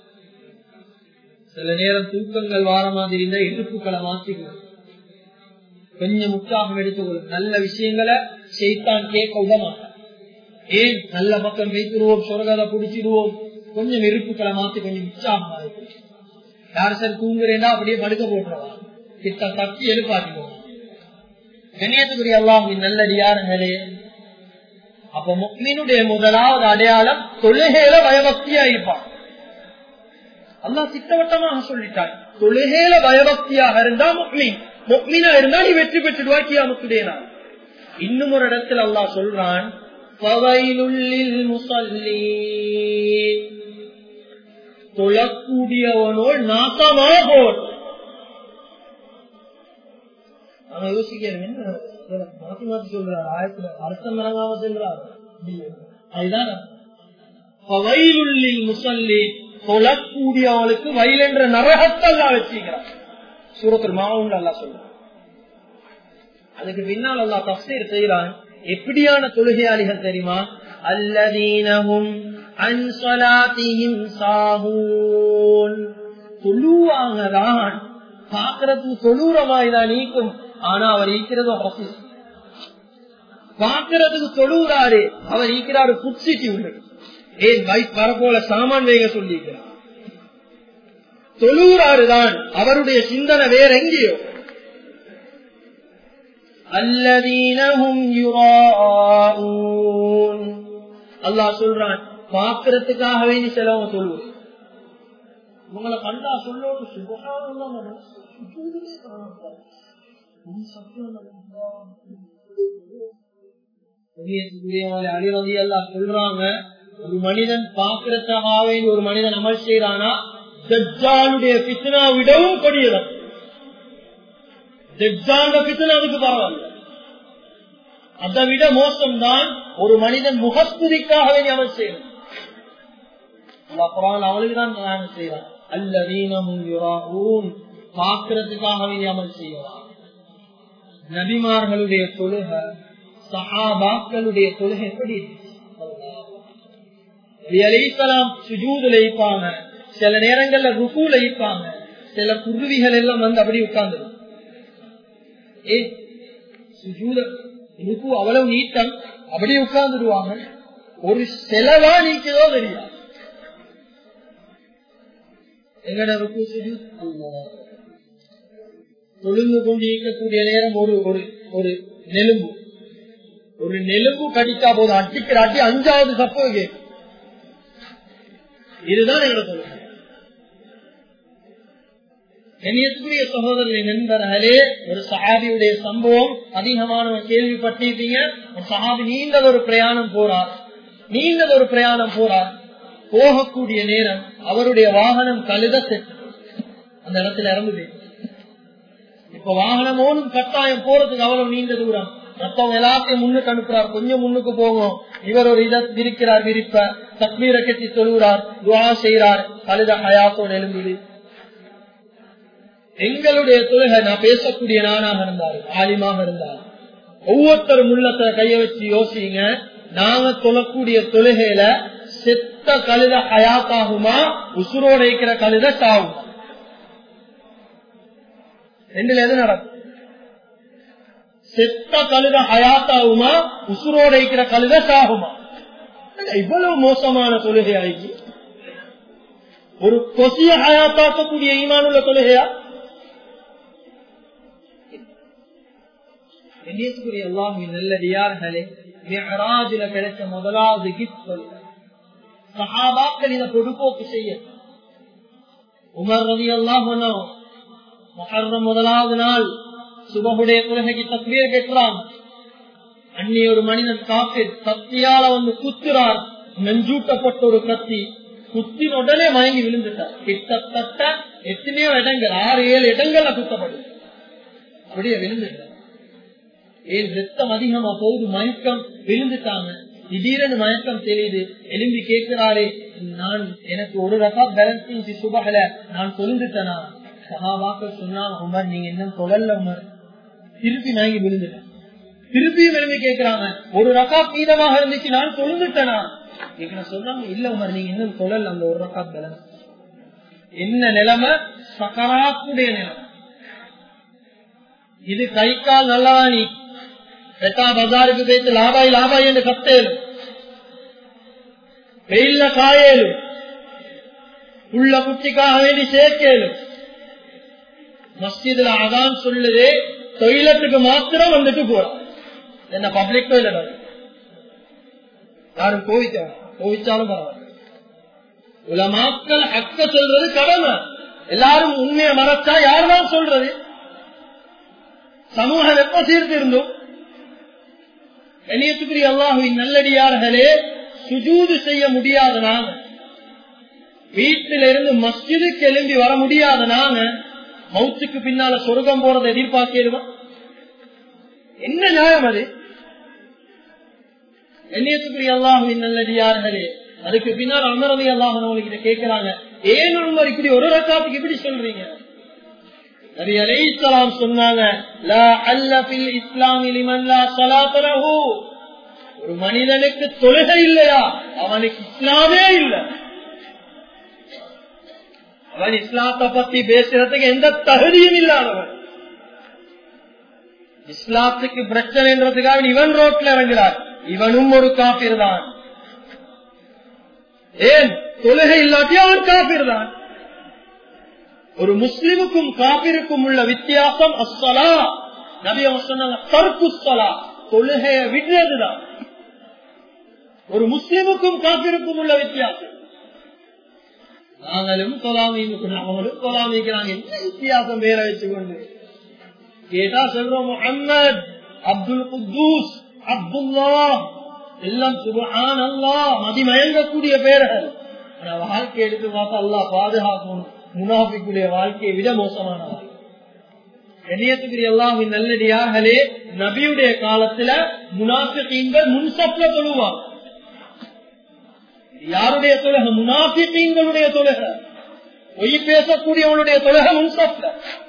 சில நேரம் தூக்கங்கள் வார மாதிரி இருந்தா எதிர்ப்புகளை மாற்றிக்கணும், கொஞ்சம் உற்சாகம் எடுத்துக்கொள்ளும். நல்ல விஷயங்களை ஷைத்தான் கேட்க விட மாட்டான். ஏன் நல்ல பக்கம் வைத்துருவோம், சொர்க்கத்தை பிடிச்சிடுவோம், கொஞ்சம் இருப்புக்களை மாத்தி கொஞ்சம் உற்சாகமா இருக்கும். யார் சார் தூங்குறேன்னா அப்படியே படுக்க போட்டுருவாங்க, கிட்ட தப்பி எழுப்பாட்டிடுவோம். கண்ணியத்துக்குரிய அல்லாஹ்வின் நல்லடியார்களே, அப்ப முஃமினுடைய முதலாவது அடையாளம் தொழுகையில பயபக்தியா இருப்பான். அல்லாஹ் திட்டவட்டமாக சொல்லிட்டான், தொழுகையில பயபக்தியாக இருந்தா முஃமின், முஃமினா இருந்தா நீ வெற்றி பெற்றுடுவாய் கியாமத்துடைய நாள். இன்னும் ஒரு இடத்துல அல்லாஹ் சொல்றான், தொழக்கூடியவனோடு நாசமா போல். நாங்க யோசிக்கிறேன், என்ன மாத்தி மாத்தி சொல்றாரு, ஆயத்துல அர்த்தம் இறங்காம சொல்றாரு. அதுதான் முசல்லி, தொழக்கூடியவனுக்கு வயல் என்ற நரகத்தை அல்லா வச்சுக்கிறார். சூரத்துல் மாஊன்ல அல்லாஹ் சொல்றான். அதுக்கு பின்னால் அல்லாஹ் தஃசீர் செய்றான். எப்படியான தொழுகையாளிகள் தெரியுமா? அல்லதீனஹும் அன் ஸலாத்திஹிம் சாஹூன். தொழுவாங்கதான், பாக்குறதுக்கு தொழுறமாய்தான் நீக்கும், ஆனா அவர் இருக்கிறதோ ஆபீஸ். பாக்குறதுக்கு தொழுகிறாரு, அவர் இருக்கிறாரு புட்சிட்டி உண்டு. ஏன் வைப் வரப்போல சாமான் வேக சொல்லிக்கிறார். தொழுகிறாருதான், அவருடைய சிந்தனை வேற எங்கேயோ. அல்லதீனஹும் யுராஊன். அல்லாஹ் சொல்றான், பாக்குறதுக்காக வேண்டி செலவங்க சொல்லுவோம். உங்களை கண்டா சொல்லோடு சுபஹானல்லாஹ் சொல்றாங்க. ஒரு மனிதன் பாக்குறதுக்காக வேண்டி ஒரு மனிதன் அமல் செய்யறானா, தஜ்ஜாலுடைய ஃபித்னா விடவும் கொடியவன். தஜ்ஜாலுடைய ஃபித்னா அதுக்கு பரவாயில்லை, அதை விட மோசம்தான் ஒரு மனிதன் முகஸ்துதிக்காக வேண்டி அமல் செய்யறான். அவளுக்கு தான் செய்யறான். அல்லதீனஹும் யுராஊன், பாக்குறதுக்காக வேண்டி அமல் செய்யறான். நபிமார்களுடைய தொழுகை, சஹாபாக்களுடைய தொழுகை எப்படி? அலைஹிஸ்ஸலாம் சுஜூதுல இருப்பாங்க, சில நேரங்கள்ல ருகூல இருப்பாங்க, சில குருவிகள் எல்லாம் வந்து அப்படி உட்கார்ந்து ஏ சுஜூத ருக்கு அவ்வளவு நீட்டம், அப்படி உட்கார்ந்துடுவாங்க. ஒரு செலவா நீக்கதோ தெரியாது. எங்கட ருக்கு சுஜூத் தொழுந்து கொண்டு இருக்கக்கூடிய நேரம் ஒரு ஒரு நெலும்பு ஒரு நெலும்பு கடிக்கா போது அட்டிக்கிற அட்டி அஞ்சாவது சப்போ கேட்கும். இதுதான் எங்களை சொல்லுங்க. கண்ணியத்துக்குரிய சகோதரர்களை நண்பர்களே, ஒரு சஹாபியுடைய சம்பவம் அதிகமான கேள்விப்பட்டிருப்பீங்க. ஒரு சஹாபி நீண்டது ஒரு பிரயாணம் போறார் நீண்டது ஒரு பிரயாணம் போறார் போகக்கூடிய நேரம் அவருடைய வாகனம் கழுத செத்து அந்த இடத்துல இறந்து. இப்ப வாகனம் ஓடும் கட்டாயம் போறதுக்கு அவ்வளவு நீண்ட தூரம். மற்றவங்க எல்லாத்தையும் முன்னுக்கு அனுப்புறார், கொஞ்சம் முன்னுக்கு போகும். இவர் ஒரு இதை விரிக்கிறார், விரிப்ப தக்பீரை கட்டி சொல்லுறார், துஆ செய்யறார், கழுத ஹயாத்தோடு எழும்புது. எங்களுடைய தொழுகை, நான் பேசக்கூடிய நானாக இருந்தாரு, ஆலிமாக இருந்தாரு, ஒவ்வொருத்தரும் உள்ளத்தை கைய வச்சு யோசிங்க. நாங்க தொழக்கூடிய தொழுகையில செத்த கழுத ஹயாத்தாகுமா, உசுரோட இருக்கிற கழுத சாகுமா? ரெண்டுல எது நடக்கும்? செத்த கழுத ஹயாத்தாகுமா, உசுரோட இருக்கிற கழுத சாகுமா? இவ்வளவு மோசமான தொழுகை ஆகி ஒரு கொசிய ஹயாத்தாக்கக்கூடிய ஈமானுள்ள தொழுகையா? அல்லாஹ்வின் நல்லடியார்களே, மிஅராஜில கிடைச்ச முதலாவது கிஃப்ட் தொழுகை. சஹாபாக்கள் இதை பொதுப்போக்கு செய்ய. உமர் ரலியல்லாஹு அன்ஹு முஹர்ரம் முதலாவது நாள் சுபஹுடைய தொழுகைக்கு தக்பீர் கேட்கிறான். அன்னி ஒரு மனிதன் காஃபிர் கத்தியால வந்து குத்துறார், நெஞ்சூட்டப்பட்ட ஒரு கத்தி, குத்தின் உடனே மயங்கி விழுந்துட்டார். கிட்டத்தட்ட எத்தனையோ இடங்கள், ஆறு ஏழு இடங்கள்ல குத்தப்படு, அப்படியே விழுந்துட்டார். ஏன் ரத்தம் அதிகமா போகுது, மயக்கம், விழுந்துட்டாங்க. திடீரென மயக்கம் தெரியுது, எலும்பி கேட்கிறாரே, நான் எனக்கு ஒரு ரகா பேலன்ஸ் சுபஹல நான் சொல்லிட்டேனா? சஹாபாக்கள் சொன்னாங்க, உமர் நீங்க என்ன சொல்லல உமர். திருப்பி மயங்கி விழுந்துட்டேன். திருப்பியும் எலும்பி கேட்கிறாங்க, ஒரு ரகா மீதமாக இருந்துச்சு, நான் சொல்லிட்டேனா? சொன்னாங்க, இல்ல உமர் நீங்க இன்னும் சொல்லல அந்த ஒரு ரகா பேலன்ஸ். என்ன நிலைமை? சக்கராத்துடைய நிலைமை. இது கை கால் நல்லவா, நீ பெட்டா பஜாருக்கு போயிட்டு லாபாய் லாபாய் என்று கத்தேலும், வெயில்ல காயேலும், உள்ள குட்டிக்காக வேண்டி சேர்க்கேலும். மஸ்ஜிதுல அதான் சொல்லுதே, டொய்லெட்டுக்கு மாத்திரம் வந்துட்டு போறான். என்ன பப்ளிக் டொய்லெட், யாரும் கோவிக்க கோவிச்சாலும் பரவாயில்ல. உலமாக்கள் அக்க சொல்றது கடமை. எல்லாரும் உண்மையை மறைச்சா யாருதான் சொல்றது? சமூகம் எப்ப சீர்த்து இருந்தோம்? கண்ணியத்துக்குரிய அல்லாஹ்வின் நல்லடியார்களே, சுஜூது செய்ய முடியாத நாங்க, வீட்டில இருந்து மஸ்ஜிதுக்கு எழும்பி வர முடியாத நாங்க, மௌத்துக்கு பின்னால சொர்க்கம் போறதை எதிர்பார்க்கிறோம்? என்ன நியாயம் அது? கண்ணியத்துக்குரிய அல்லாஹ்வின் நல்லடியார்களே, அதுக்கு பின்னால் அமரதி அல்லாஹ் கிட்ட கேட்கிறாங்க, ஏன் உமர் இப்படி ஒரு ரக்காத்துக்கு இப்படி சொல்றீங்க? நபி அலைஹிஸ்ஸலாம் சொன்னாங்க, லா அல்ல ஃபில் இஸ்லாமி லிமன் லா ஸலாத லஹு. ஒரு மனிதனுக்கு தொழுகை இல்லையா அவனுக்கு இஸ்லாமே இல்லை. அவன் இஸ்லாத்தை பத்தி பேசுறதுக்கு எந்த தகுதியும் இல்லாதவன். இஸ்லாத்துக்கு பிரச்சனைன்றதுக்காக இவன் ரோட்ல இறங்குறார், இவனும் ஒரு காபிர் தான். ஏன் தொழுகை இல்லாட்டி அவன் காபிர் தான். ஒரு முஸ்லிமுக்கும் காபிருக்கும் உள்ள வித்தியாசம் அஸ்ஸலா. நபி அவங்க சொன்னாங்க தர்க்கு ஸலா, தொழுகைய விடுறதுதான். ஒரு முஸ்லிமுக்கும் காபிருக்கும் உள்ள வித்தியாசம். நாங்களும் தொலாமீனுக்கு அவங்களும் தொலாமிக்கிறாங்க, என்ன வித்தியாசம் பேரை வச்சுக்கொண்டு கேட்டா சொல்றோம் முஹம்மத், அப்துல் குத்தூஸ், அப்துல்லா, எல்லாம் சுப்ஹானல்லாஹ் மதிமயங்கக்கூடிய பேர்கள். ஆனா வாழ்க்கை எடுத்து பார்த்தா அல்லாஹ் பாதுகாக்கணும், முனாஃபிக்குடைய வாழ்க்கையை விட மோசமான வாழ்க்கை. கண்ணியத்துக்குரிய அல்லாஹ்வின் நல்லடியார்களே, நபியுடைய காலத்துல முனாஃபிகீன்கள் முன்சப்ல தொழுவாங்க. யாருடைய தொழுகை? முனாஃபிகீன்களுடைய தொழுகை. பொய் பேசக்கூடியவனுடைய தொழுகை முன்சப்ல.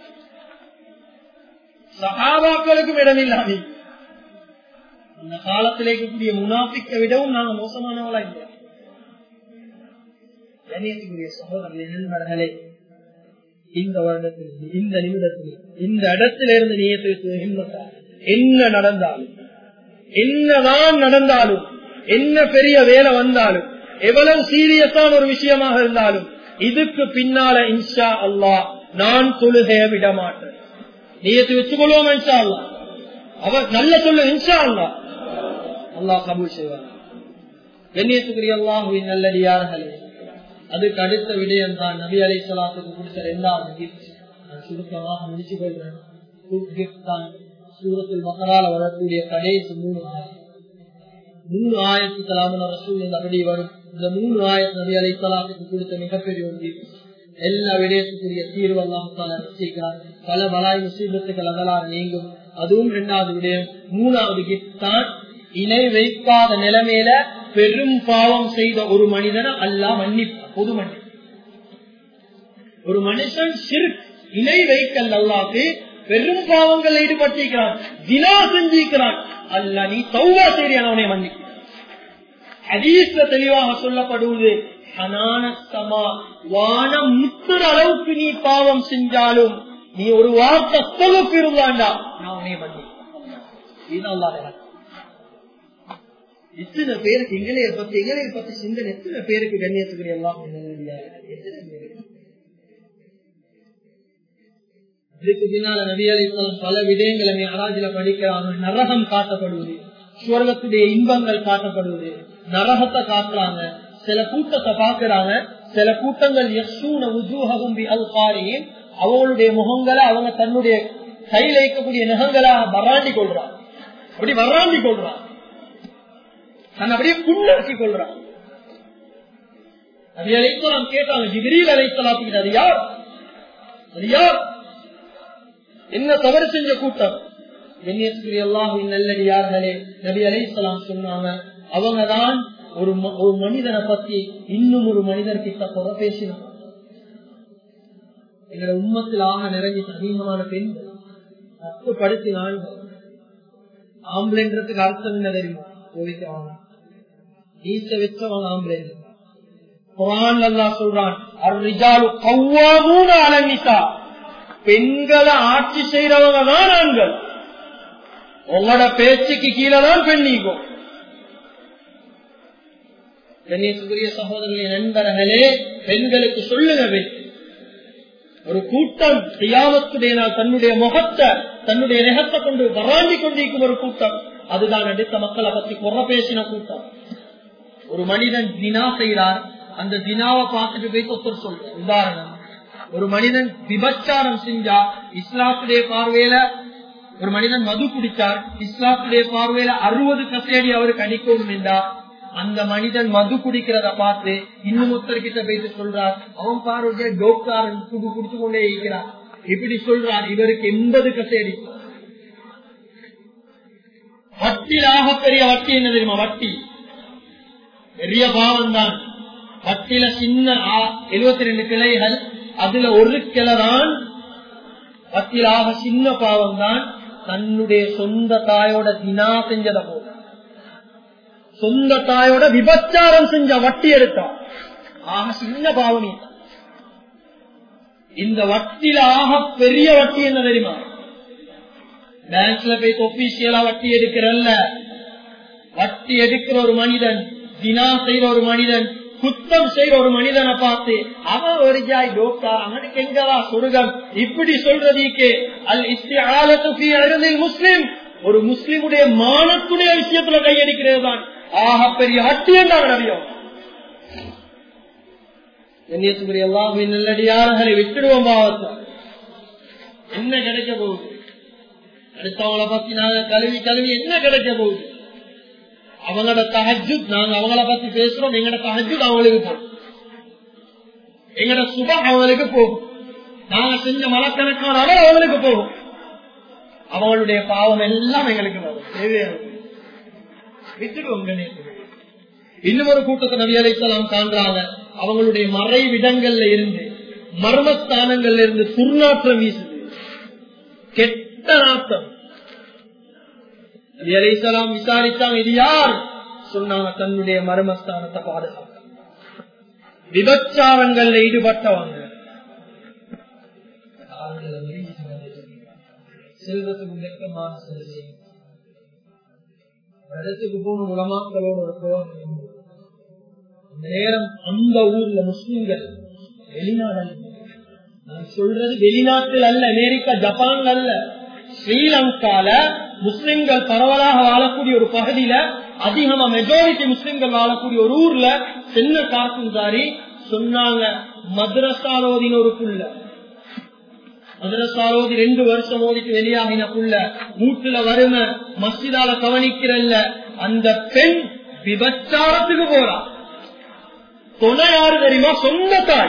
சஹாபாக்களுக்கும் இடமில்லாம இந்த காலத்தில் இருக்கக்கூடிய முனாஃபிக்கை விடவும் நாங்க மோசமானவளா இல்லை. கண்ணியத்துக்குரிய சகோதரர்களே, நண்பர்களே, இந்த வருடத்தில் இந்த நிமிடத்தில் இந்த இடத்திலிருந்து நியத்து என்ன நடந்தாலும், என்னதான் நடந்தாலும், என்ன பெரிய வேலை வந்தாலும், எவ்வளவு சீரியஸான ஒரு விஷயமாக இருந்தாலும், இதுக்கு பின்னால இன்ஷா அல்லாஹ் நான் தொழுகைய விட மாட்டேன். நியத்து வச்சுக் கொள்வோம் இன்ஷா அல்லாஹ். அவர் நல்ல சொல்லு இன்ஷா அல்லாஹ், அல்லாஹ் கபூல் செய்வார். கண்ணியத்துக்குரிய அல்லாஹ்வின் நல்லடியார்களே, அதுக்கு அடுத்த விடயம் தான் நபி அலைஹிஸ்ஸலாத்துக்கு கொடுத்த இரண்டாவது கிஃப்ட். நான் சுருக்கமாக முடிச்சு கொள்றேன். கிஃப்ட் தான் சூரத்துல் பக்ரால வரக்கூடிய கடைசி மூணு ஆயத். மூணு ஆயத்து கலாமுன ரசூல் அப்படி வரும். இந்த மூணு ஆயத் நபி அலைஹிஸ்ஸலாத்துக்கு கொடுத்த மிகப்பெரிய ஒரு கிஃப்ட். எல்லா விடயத்துக்குரிய தீர்வு அல்லாஹ் தஆலா நிச்சயிக்கிறார். பல பலாய் முசீபத்துகள் அதனால் நீங்கும். அதுவும் இரண்டாவது விடயம். மூணாவது கிஃப்ட் தான் இணை வைக்காத நிலைமையில பெரும் பாவம் செய்த ஒரு மனிதனை அல்லாஹ் மன்னிப்பார். பொது மன்னிப்பு. ஒரு மனுஷன் ஷிர்க் இணை வைக்கல் அல்லாஹ்க்கு பெரும் பாவங்கள் ஈடுபட்டிருக்கிறான், தினா செஞ்சிருக்கிறான், அல்லாஹ் நீ தௌபா செய்யான் அவனை மன்னிக்கிறான். ஹதீஸ்ல தெளிவாக சொல்லப்படுவது, வானம் முத்துற அளவுக்கு நீ பாவம் செஞ்சாலும் நீ ஒரு வார்த்தை தொகுப்பு இருந்தாண்டா நான் அவனை மன்னிக்கிறேன். எத்தனை பேருக்கு எங்களைய பத்தி எங்களைய பத்தி சிந்தனை, எத்தனை பேருக்கு கண்ணியத்துக்குரிய எல்லாம் இதுக்கு பின்னால நபி அலைஹிஸ்ஸலாம் பல விடயங்களை மிஅராஜில படிக்கிறாங்க. நரகம் காட்டப்படுவது, சுவர்க்கத்துடைய இன்பங்கள் காட்டப்படுவது, நரகத்தை காட்டுறாங்க. சில கூட்டத்தை பாக்குறாங்க. சில கூட்டங்கள் யஸ்ஸூன வுஜூஹஹும் பிஅல்காரிஹிம், அவங்களுடைய முகங்களை அவங்க தன்னுடைய கையில் வைக்கக்கூடிய நகங்களாக வராண்டி கொள்றாங்க. அப்படி வராண்டி கொள்றாங்க, தன்னை அப்படியே புண்ணாக்கி கொள்றாங்க. நபி அலைஹிஸ்ஸலாம் கேட்டாங்க, ஜிப்ரீல் அலைஹிஸ்ஸலாத்துக்கு அது யார்? அது யார்? என்ன தவறு செஞ்ச கூட்டம்? கண்ணியத்துக்குரிய அல்லாஹ்வின் நல்லடியார்களே, நபி அலைஹிஸ்ஸலாம் சொன்னாங்க, அவங்கதான் ஒரு ஒரு மனிதனை பத்தி இன்னும் ஒரு மனிதர் கிட்ட குறை பேசினாங்க. எங்களோட உம்மத்தில் ஆக நிறைஞ்சி அதிகமான பெண்கள் தப்புப்படுத்தினான். ஆம்பளைன்றதுக்கு அர்த்தம் என்ன தெரியுமா? கோவிக்கவாங்க, ஈச வச்சவங்க ஆம்பளை. குர்ஆன் அல்லாஹ் சொல்றான், அர்ரிஜாலு கவ்வாமூன அலன் நிசா, பெண்களை ஆட்சி செய்யறவங்க தான் ஆண்கள். உங்களோட பேச்சுக்கு கீழே தான் பெண்ணிக்கும். கண்ணியத்துக்குரிய சகோதரர்களே, நண்பர்களே, பெண்களுக்கு சொல்லுங்க. ஒரு கூட்டம் கியாமத்துடைய நாள் தன்னுடைய முகத்தை தன்னுடைய நெகத்தை கொண்டு வராண்டி கொண்டிருக்கும் ஒரு கூட்டம், அதுதான் அடுத்த மக்களை பத்தி குறை பேசின கூட்டம். ஒரு மனிதன் தினா செய்கிறார், அந்த தினாவை பார்த்துட்டு போய் ஒருத்தர் சொல்ற உதாரணம். ஒரு மனிதன் விபச்சாரம் செஞ்சா இஸ்லாத்துடைய பார்வையில, ஒரு மனிதன் மது குடித்தார், இஸ்லாத்துடைய பார்வையில அறுபது கசேடி அவருக்கு அடிக்கணும் என்றா, அந்த மனிதன் மது குடிக்கிறத பார்த்து இன்னும் ஒருத்தர் கிட்ட போயிட்டு சொல்றார், அவன் பார்வைய டோக்டார் குடி குடிச்சு கொண்டே இருக்கிறார், இப்படி சொல்றார், இவருக்கு எண்பது கசேடி. வட்டிலாக பெரிய வட்டி என்ன தெரியுமா? வட்டி பெரிய பாவம் தான். வட்டில சின்ன எழுபத்தி ரெண்டு கிளைகள், அதுல ஒரு கிளை தான் வட்டியில் ஆக சின்ன பாவம் தான் தன்னுடைய சொந்த தாயோட தினா செஞ்சத போல, சொந்த தாயோட விபச்சாரம் செஞ்ச வட்டி எடுத்தா ஆக சின்ன பாவம். இந்த வட்டியில ஆக பெரிய வட்டி என்ன தெரியுமா? பேங்க்ல போய் ஒபிஷியலா வட்டி எடுக்கிறல்ல, வட்டி எடுக்கிற ஒரு மனிதன், தினா செய்யற ஒரு மனிதன், குத்தம் செய்யற ஒரு மனிதனை பார்த்து அவன் ஒரு ஜாய் டோக்கா அவனுக்கு எங்கவா சொர்க்கம் இப்படி சொல்றதுக்கு அல் இஸ்திஆலத்து ஃபீ அர்தில் முஸ்லிம், ஒரு முஸ்லிமுடைய மானத்துடைய விஷயத்துல கையடிக்கிறது தான் ஆக பெரிய வட்டி என்றாங்க நபியோ. கண்ணியத்துக்குரிய அல்லாஹ்வின் நல்லடியார்களை விட்டுடுவோம் பாவத்தை. என்ன கிடைக்க போகுது? அடுத்தவங்களை பத்தி நாங்க கழுவி கழுவி என்ன கிடைக்க போகுது? அவங்களோட தஹஜ்ஜுத் நாங்க அவங்கள பத்தி பேசுறோம், எங்களோட தஹஜ்ஜுத் அவங்களுக்கு போகும், எங்களோட சுபஹ் அவங்களுக்கு போகும், நாங்க செஞ்ச மலக்கணக்கான அளவு அவங்களுக்கு போகும், அவங்களுடைய பாவம் எல்லாம் எங்களுக்கு வரும். தேவையான விட்டுடுவோம். இன்னும் ஒரு கூட்டத்தை நபி அலைஹிஸ்ஸலாம் காண்றாங்க, அவங்களுடைய மறைவிடங்கள்ல இருந்து மர்மஸ்தானங்கள்ல இருந்து துர்நாற்றம் வீசுது, கெட்ட நாட்டம். நபி அலைஹிஸ்ஸலாம் விசாரிச்சாங்க, இது யார்? சொன்னாங்க, தன்னுடைய மர்மஸ்தானத்தை பாதுகாக்க விபச்சாரங்கள்ல ஈடுபட்டவங்க. செல்வத்துக்கு நெருக்கமான செல்வி இடத்துக்கு போன உலமாக்களோட ஒரு கோபம். நேரம் அந்த ஊர்ல முஸ்லிம்கள் வெளிநாடு, நான் சொல்றது வெளிநாட்டில் அல்ல, அமெரிக்கா ஜப்பான்ல அல்ல, ஸ்ரீலங்கால முஸ்லிம்கள் பரவலாக வாழக்கூடிய ஒரு பகுதியில, அதிகமா மெஜாரிட்டி முஸ்லிம்கள் வாழக்கூடிய ஒரு ஊர்ல சென்ன கார்குந்தாரி சொன்னாங்க, மദ്രസാரோதின ஒரு புள்ள, மദ്രസാரோதி ரெண்டு வருஷம் ஓதிட்டு வெளியாகின புள்ள, வீட்டுல வறுமை, மஸ்ஜிதால கவனிக்கிறல்ல, அந்த பெண் விபச்சாரத்துக்கு போறா. துணை யாரு தெரியுமா? சொந்த தாய்.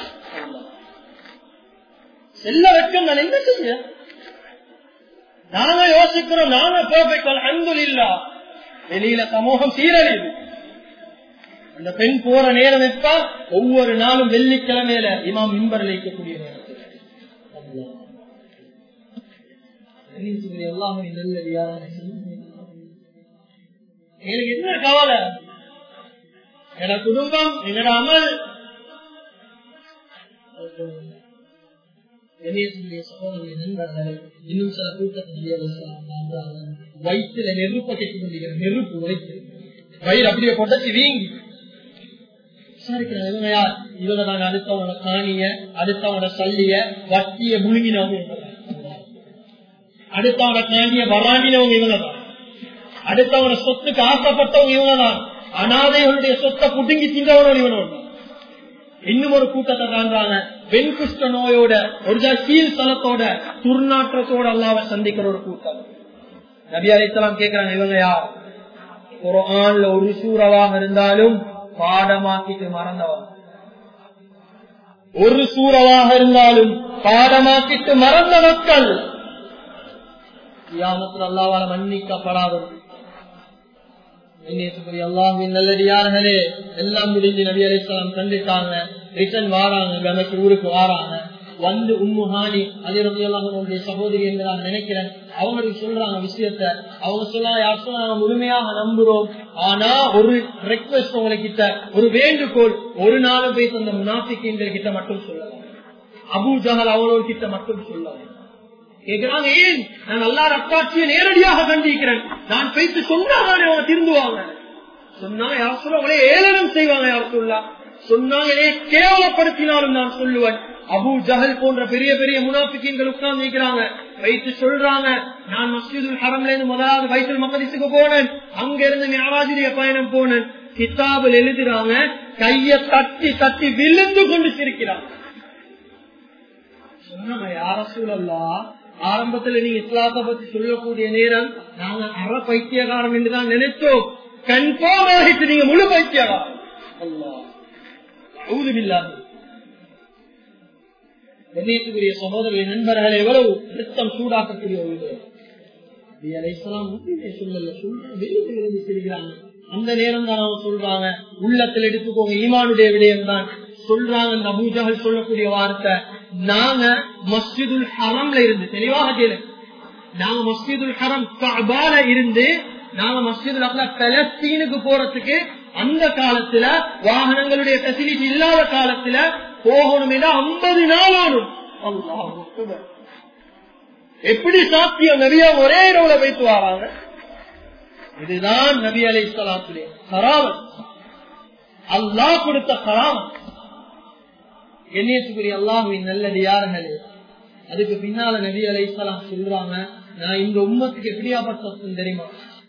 செல்ல வைக்க நான் என்ன செய்ய? நாங்க யோசிக்கிறோம், நாங்க பெர்ஃபெக்ட் அல்ஹம்துலில்லாஹ், வெளியில சமூகம் சீரழிவு. அந்த பெண் போற நேரம் எப்ப? ஒவ்வொரு நாளும் வெள்ளிக்கிழமையில இமாம் மிம்பர் வைக்கக்கூடிய நேரத்தில். எனக்கு என்ன கவலை? என குடும்பம், எங்கட அமல், இன்னும் சில கூட்டத்தில் வயிற்றுல நெருப்ப கட்டி கொண்டிருக்கிற நெருப்பு வயிற்று வயிறு அப்படியே கொட்டச்சு வீங்கி விசாரிக்கிறாங்க, இவங்க யார்? இவங்க தாங்க அடுத்தவங்க காணிய, அடுத்தவங்க சல்லிய, வட்டிய முழுங்கினவங்க இவங்க தான், அடுத்தவங்க காணிய வராண்டினவங்க இவங்க தான், அடுத்தவங்க சொத்துக்கு ஆசைப்பட்டவங்க இவங்க தான், அனாதைகளுடைய சொத்தை புடுங்கி தின்றவனோடு இவனோடு. இன்னும் ஒரு கூட்டத்தை காண்றாங்க, வெண்குஷ்ட நோயோட ஒரு சீல் தலத்தோட துர்நாற்றத்தோட அல்லாஹ்வை சந்திக்கிற ஒரு கூட்டம். நபி அலைஹிஸ்ஸலாம் கேட்கிறாங்க, இவங்க யார்? குர்ஆன்ல ஒரு சூறாவாக இருந்தாலும் பாடமாக்கிட்டு மறந்தவங்க, ஒரு சூறாவாக இருந்தாலும் பாடமாக்கிட்டு மறந்த மக்கள் கியாமத்தில் அல்லாஹ்வால மன்னிக்கப்படாதவர்கள். அல்லாஹ்வின் நல்லடியார்களே, எல்லாம் முடிஞ்சு நபி அலைஹிஸ்ஸலாம் சந்தித்தாங்க, ரிட்டன் வாராங்க, நமக்கு ஊருக்கு வாராங்க. வந்து உம்மு ஹானி அலி ரலியல்லாஹு அன்ஹுடைய சகோதரி என்று நான் நினைக்கிறேன், அவங்களுக்கு சொல்றாங்க விஷயத்த. அவங்க சொல்றாங்க, யார் சொன்னாங்க, முழுமையாக நம்புறோம், ஆனா ஒரு ரெக்வெஸ்ட் உங்ககிட்ட, ஒரு வேண்டுகோள், ஒரு நாளும் போய் அந்த முனாஃபிகீன்கள் கிட்ட மட்டும் சொல்லலாம், அபூ ஜஹல் அவரோட கிட்ட மட்டும் சொல்லலாம். கேட்கிறாங்க, ஏன்? நான் அல்லாஹ் அத்தாட்சியை நேரடியாக கண்டிக்கிறேன், நான் பேசி சொன்னாங்க அவங்க திருந்துவாங்க. சொன்னாங்க, யார் சொல்ல அவங்களே ஏளனம் செய்வாங்க, யார் சொல்லா சொன்னாங்க, கேவலப்படுத்தினாலும் நான் சொல்லுவேன். அபூ ஜஹல் போன்ற பெரிய பெரிய முனாஃபிகீன்கள் உட்கார்ந்து நிற்கிறாங்க, வைத்து சொல்றாங்க, நான் மஸ்ஜிதுல் ஹரம்ல இருந்து முதலாவது பைத்துல் மக்திஸுக்கு போனேன், அங்க இருந்து மிஅராஜுடைய பயணம் போனேன். கிதாபில் எழுதுறாங்க, கைய தட்டி தட்டி விழுந்து கொண்டு சிரிக்கிறாங்க. சொன்னாங்க, யா ரசூலல்லாஹ், ஆரம்பத்துல நீங்க இஸ்லாத்தை பத்தி சொல்லக்கூடிய நேரம் நாங்க அற பைத்தியகாரம் என்றுதான் நினைத்தோம், கன்ஃபார்ம் ஆகிட்டு நீங்க முழு பைத்தியகாரம். அல்லாஹ் அஊது பில்லாஹ். கண்ணியத்துக்குரிய சகோதரர்களின் நண்பர்கள், எவ்வளவு ரத்தம் சூடாக்கக்கூடிய ஒரு சொல்லுகிறாங்க. அந்த நேரம் தான் அவங்க சொல்றாங்க, உள்ளத்தில் எடுத்துக்கோங்க, ஈமானுடைய விடயம் தான் சொல்றாங்க. அபூ ஜஹல் சொல்லக்கூடிய வார்த்தை, நாங்க மஸ்ஜிதுல் ஹரம்ல இருந்து தெளிவாக கேளு, நாங்க மஸ்ஜிதுல் ஹரம் கஅபால இருந்து நாங்க மஸ்ஜிதுல் அக்ஸா பலஸ்தீனுக்கு போறதுக்கு அந்த காலத்துல வாகனங்களுடைய ஃபெசிலிட்டி இல்லாத காலத்துல போகணும் ஐம்பது நாள் ஆகும். அல்லாஹ் அக்பர். எப்படி சாத்தியம்? நபியா ஒரே இரவுல போயிட்டு வராங்க. இதுதான் நபி அலைஹிஸ்ஸலாத்துடைய கராமத், அல்லாஹ் கொடுத்த கராமத். கண்ணியத்துக்குரிய அல்லாஹ்வின் நல்லடியார்களே, அதுக்கு பின்னால நபி அலைஹிஸ்ஸலாம் சொல்றாங்க, நான் இந்த உம்மத்துக்கு எப்படியாப்பட்ட தெரியுமா,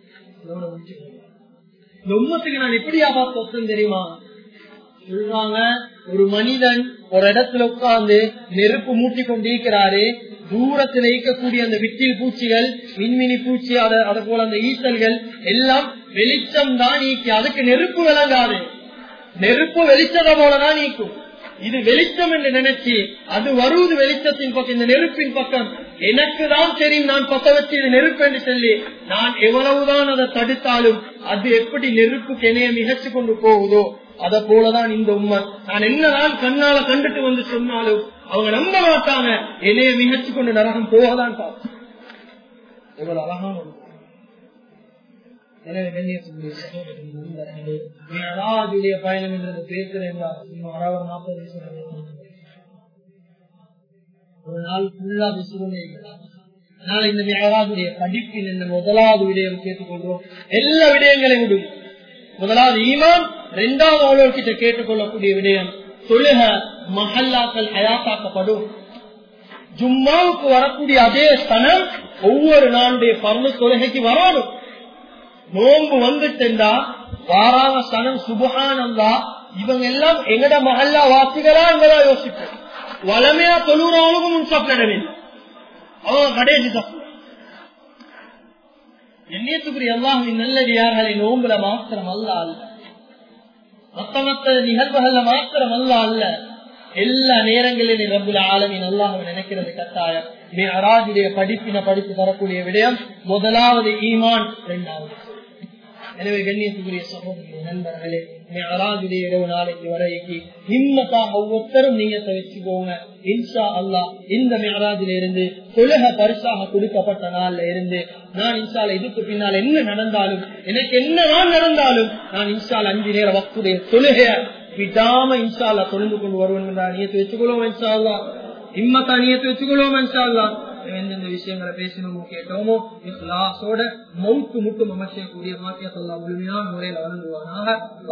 இந்த உம்மத்துக்கு நான் எப்படியாப்பட்ட தெரியுமா சொல்றாங்க. ஒரு மனிதன் ஒரு இடத்துல உட்கார்ந்து நெருப்பு மூட்டி கொண்டிருக்கிறாரு. தூரத்தில் இருக்கக்கூடிய அந்த விட்டில் பூச்சிகள், மின்மினி பூச்சி, அதை போல அந்த ஈசல்கள் எல்லாம் வெளிச்சம் தான் நீக்கி, அதுக்கு நெருப்பு விளங்காது. நெருப்பு வெளிச்சத போலதான் நீக்கும். இது வெளிச்சம் என்று நினைச்சு அது வருவது வெளிச்சத்தின் பக்கம், இந்த நெருப்பின் பக்கம். எனக்கு தான் தெரியும் நான் பத்த வச்சு இது நெருப்பு என்று சொல்லி நான் எவ்வளவுதான் அதை தடுத்தாலும் அது எப்படி நெருப்பு கெனைய மிகச்சு கொண்டு போகுதோ அத போலதான் இந்த உண்மை. நான் என்னதான் கண்ணால கண்டுட்டு வந்து சொன்னாலும் அவங்க நம்ப மாட்டாங்க. என்னைய மிகச்சு கொண்டு நரகம் போகதான் பார்ப்போம். எவ்வளவு அழகான. எனவே கண்ணியத்துடைய சகோதரர்களுடைய பயணம் என்றது பேசுறேன். நாற்பது ஒரு நாள் ஃபுல்லா பேசிக்கொண்டே இருக்கிறார். அதனால இந்த மிஅராஜுடைய படிப்பில் இந்த முதலாவது விடயம் கேட்டுக்கொள்றோம். எல்லா விடயங்களையும் விடும். முதலாவது ஈமான், இரண்டாவது அவர்கள்கிட்ட கேட்டுக்கொள்ளக்கூடிய விடயம் தொழுக மஹல்லாக்கள் ஹயாத்தாக்கப்படும். ஜும்மாவுக்கு வரக்கூடிய அதே ஸ்தனம் ஒவ்வொரு நாளுடைய பர்வ தொழுகைக்கு வரணும். நோன்பு வந்துட்டா வாராம ஸ்தனம் சுபஹானல்லாஹ், இவங்க எல்லாம் எங்கட மஹல்லா வாசிகளா என்பதா யோசிப்போம். வளமையா தொழுறவங்களுக்கும் முன்சாப்பிடவே அவங்க கடைசி தப்பு. எண்ணியத்துக்குரிய அல்லாஹ்வின் நல்லடியார்களை நோம்புல மாத்திரம் அல்ல அல்ல மத்த மத்த நிகழ்வுகள்ல மாத்திரம் அல்ல அல்ல எல்லா நேரங்களிலும் ரப்புல் ஆலமீன் அல்லாஹ்வை நினைக்கிறது கட்டாயம். மிஅராஜுடைய படிப்பின படித்து தரக்கூடிய விடயம் முதலாவது ஈமான், இரண்டாவது. எனவே கண்ணியத்துக்குரிய சகோதரர்களே, நண்பர்களே, மிஅராஜுடைய இரவு நாளைக்கு வரைக்கு ஹிம்மத்தாக ஒவ்வொருத்தரும் நீயத்தை வச்சுக்கோங்க. இன்ஷா அல்லாஹ் இந்த மிஅராஜில இருந்து தொழுக பரிசாக கொடுக்கப்பட்ட நாள்ல இருந்து நான் இன்ஷால இதுக்கு பின்னால் என்ன நடந்தாலும், எனக்கு என்னதான் நடந்தாலும் நான் இன்ஷால அஞ்சு நேர வக்துடைய தொழுகைய விடாம இன்ஷால்லா தொழுந்து கொண்டு வருவேன் என்ற நியத்தை வச்சுக்கொள்வோம். இன்ஷா அல்லாஹ் இம்மத்தா நியத்தை வச்சுக்கொள்வோம். இன்ஷா அல்லாஹ் எந்தெந்த விஷயங்களை பேசணுமோ கேட்டோமோ இஸ்லாஸோட மௌத்து முட்டும் அமைச்சக்கூடிய வாக்கியத்தை அல்லாஹ் முழுமையான முறையில் வழங்குவானாக.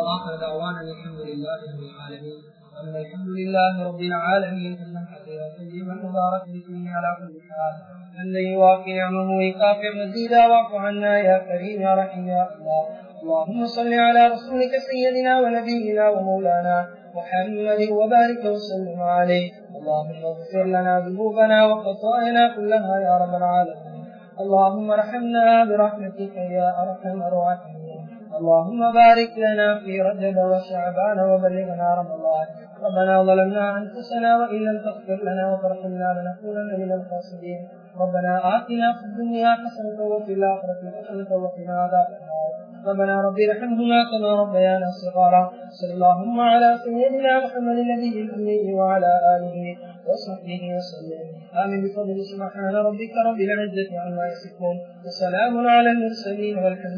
الحمد لله رب العالمين طيبا مبارك فيه على كل حال الذي يوافي نعمه ويكافئ مزيدا. واعف عنا يا كريم يا رحيم يا الله. اللهم صل على رسولك سيدنا ونبينا ومولانا محمد وبارك وسلم عليه. اللهم اغفر لنا ذنوبنا وخطايانا كلها يا رب العالمين. اللهم ارحمنا برحمتك يا ارحم الراحمين. اللهم بارك لنا في رجب وشعبان وبلغنا رمضان. ربنا ظلمنا انفسنا وان لم تغفر لنا وترحمنا لنكونن من الخاسرين. ربنا آتنا في الدنيا حسنة وفي الآخرة حسنة وقنا عذاب النار. ربنا رب ارحمهما كما ربيانا صغارا. صلى اللهم على سيدنا محمد النبي الأمي وعلى آله وصحبه وسلم. آمين بفضل سبحان ربك رب العزة عما يصفون وسلام على المرسلين والحمد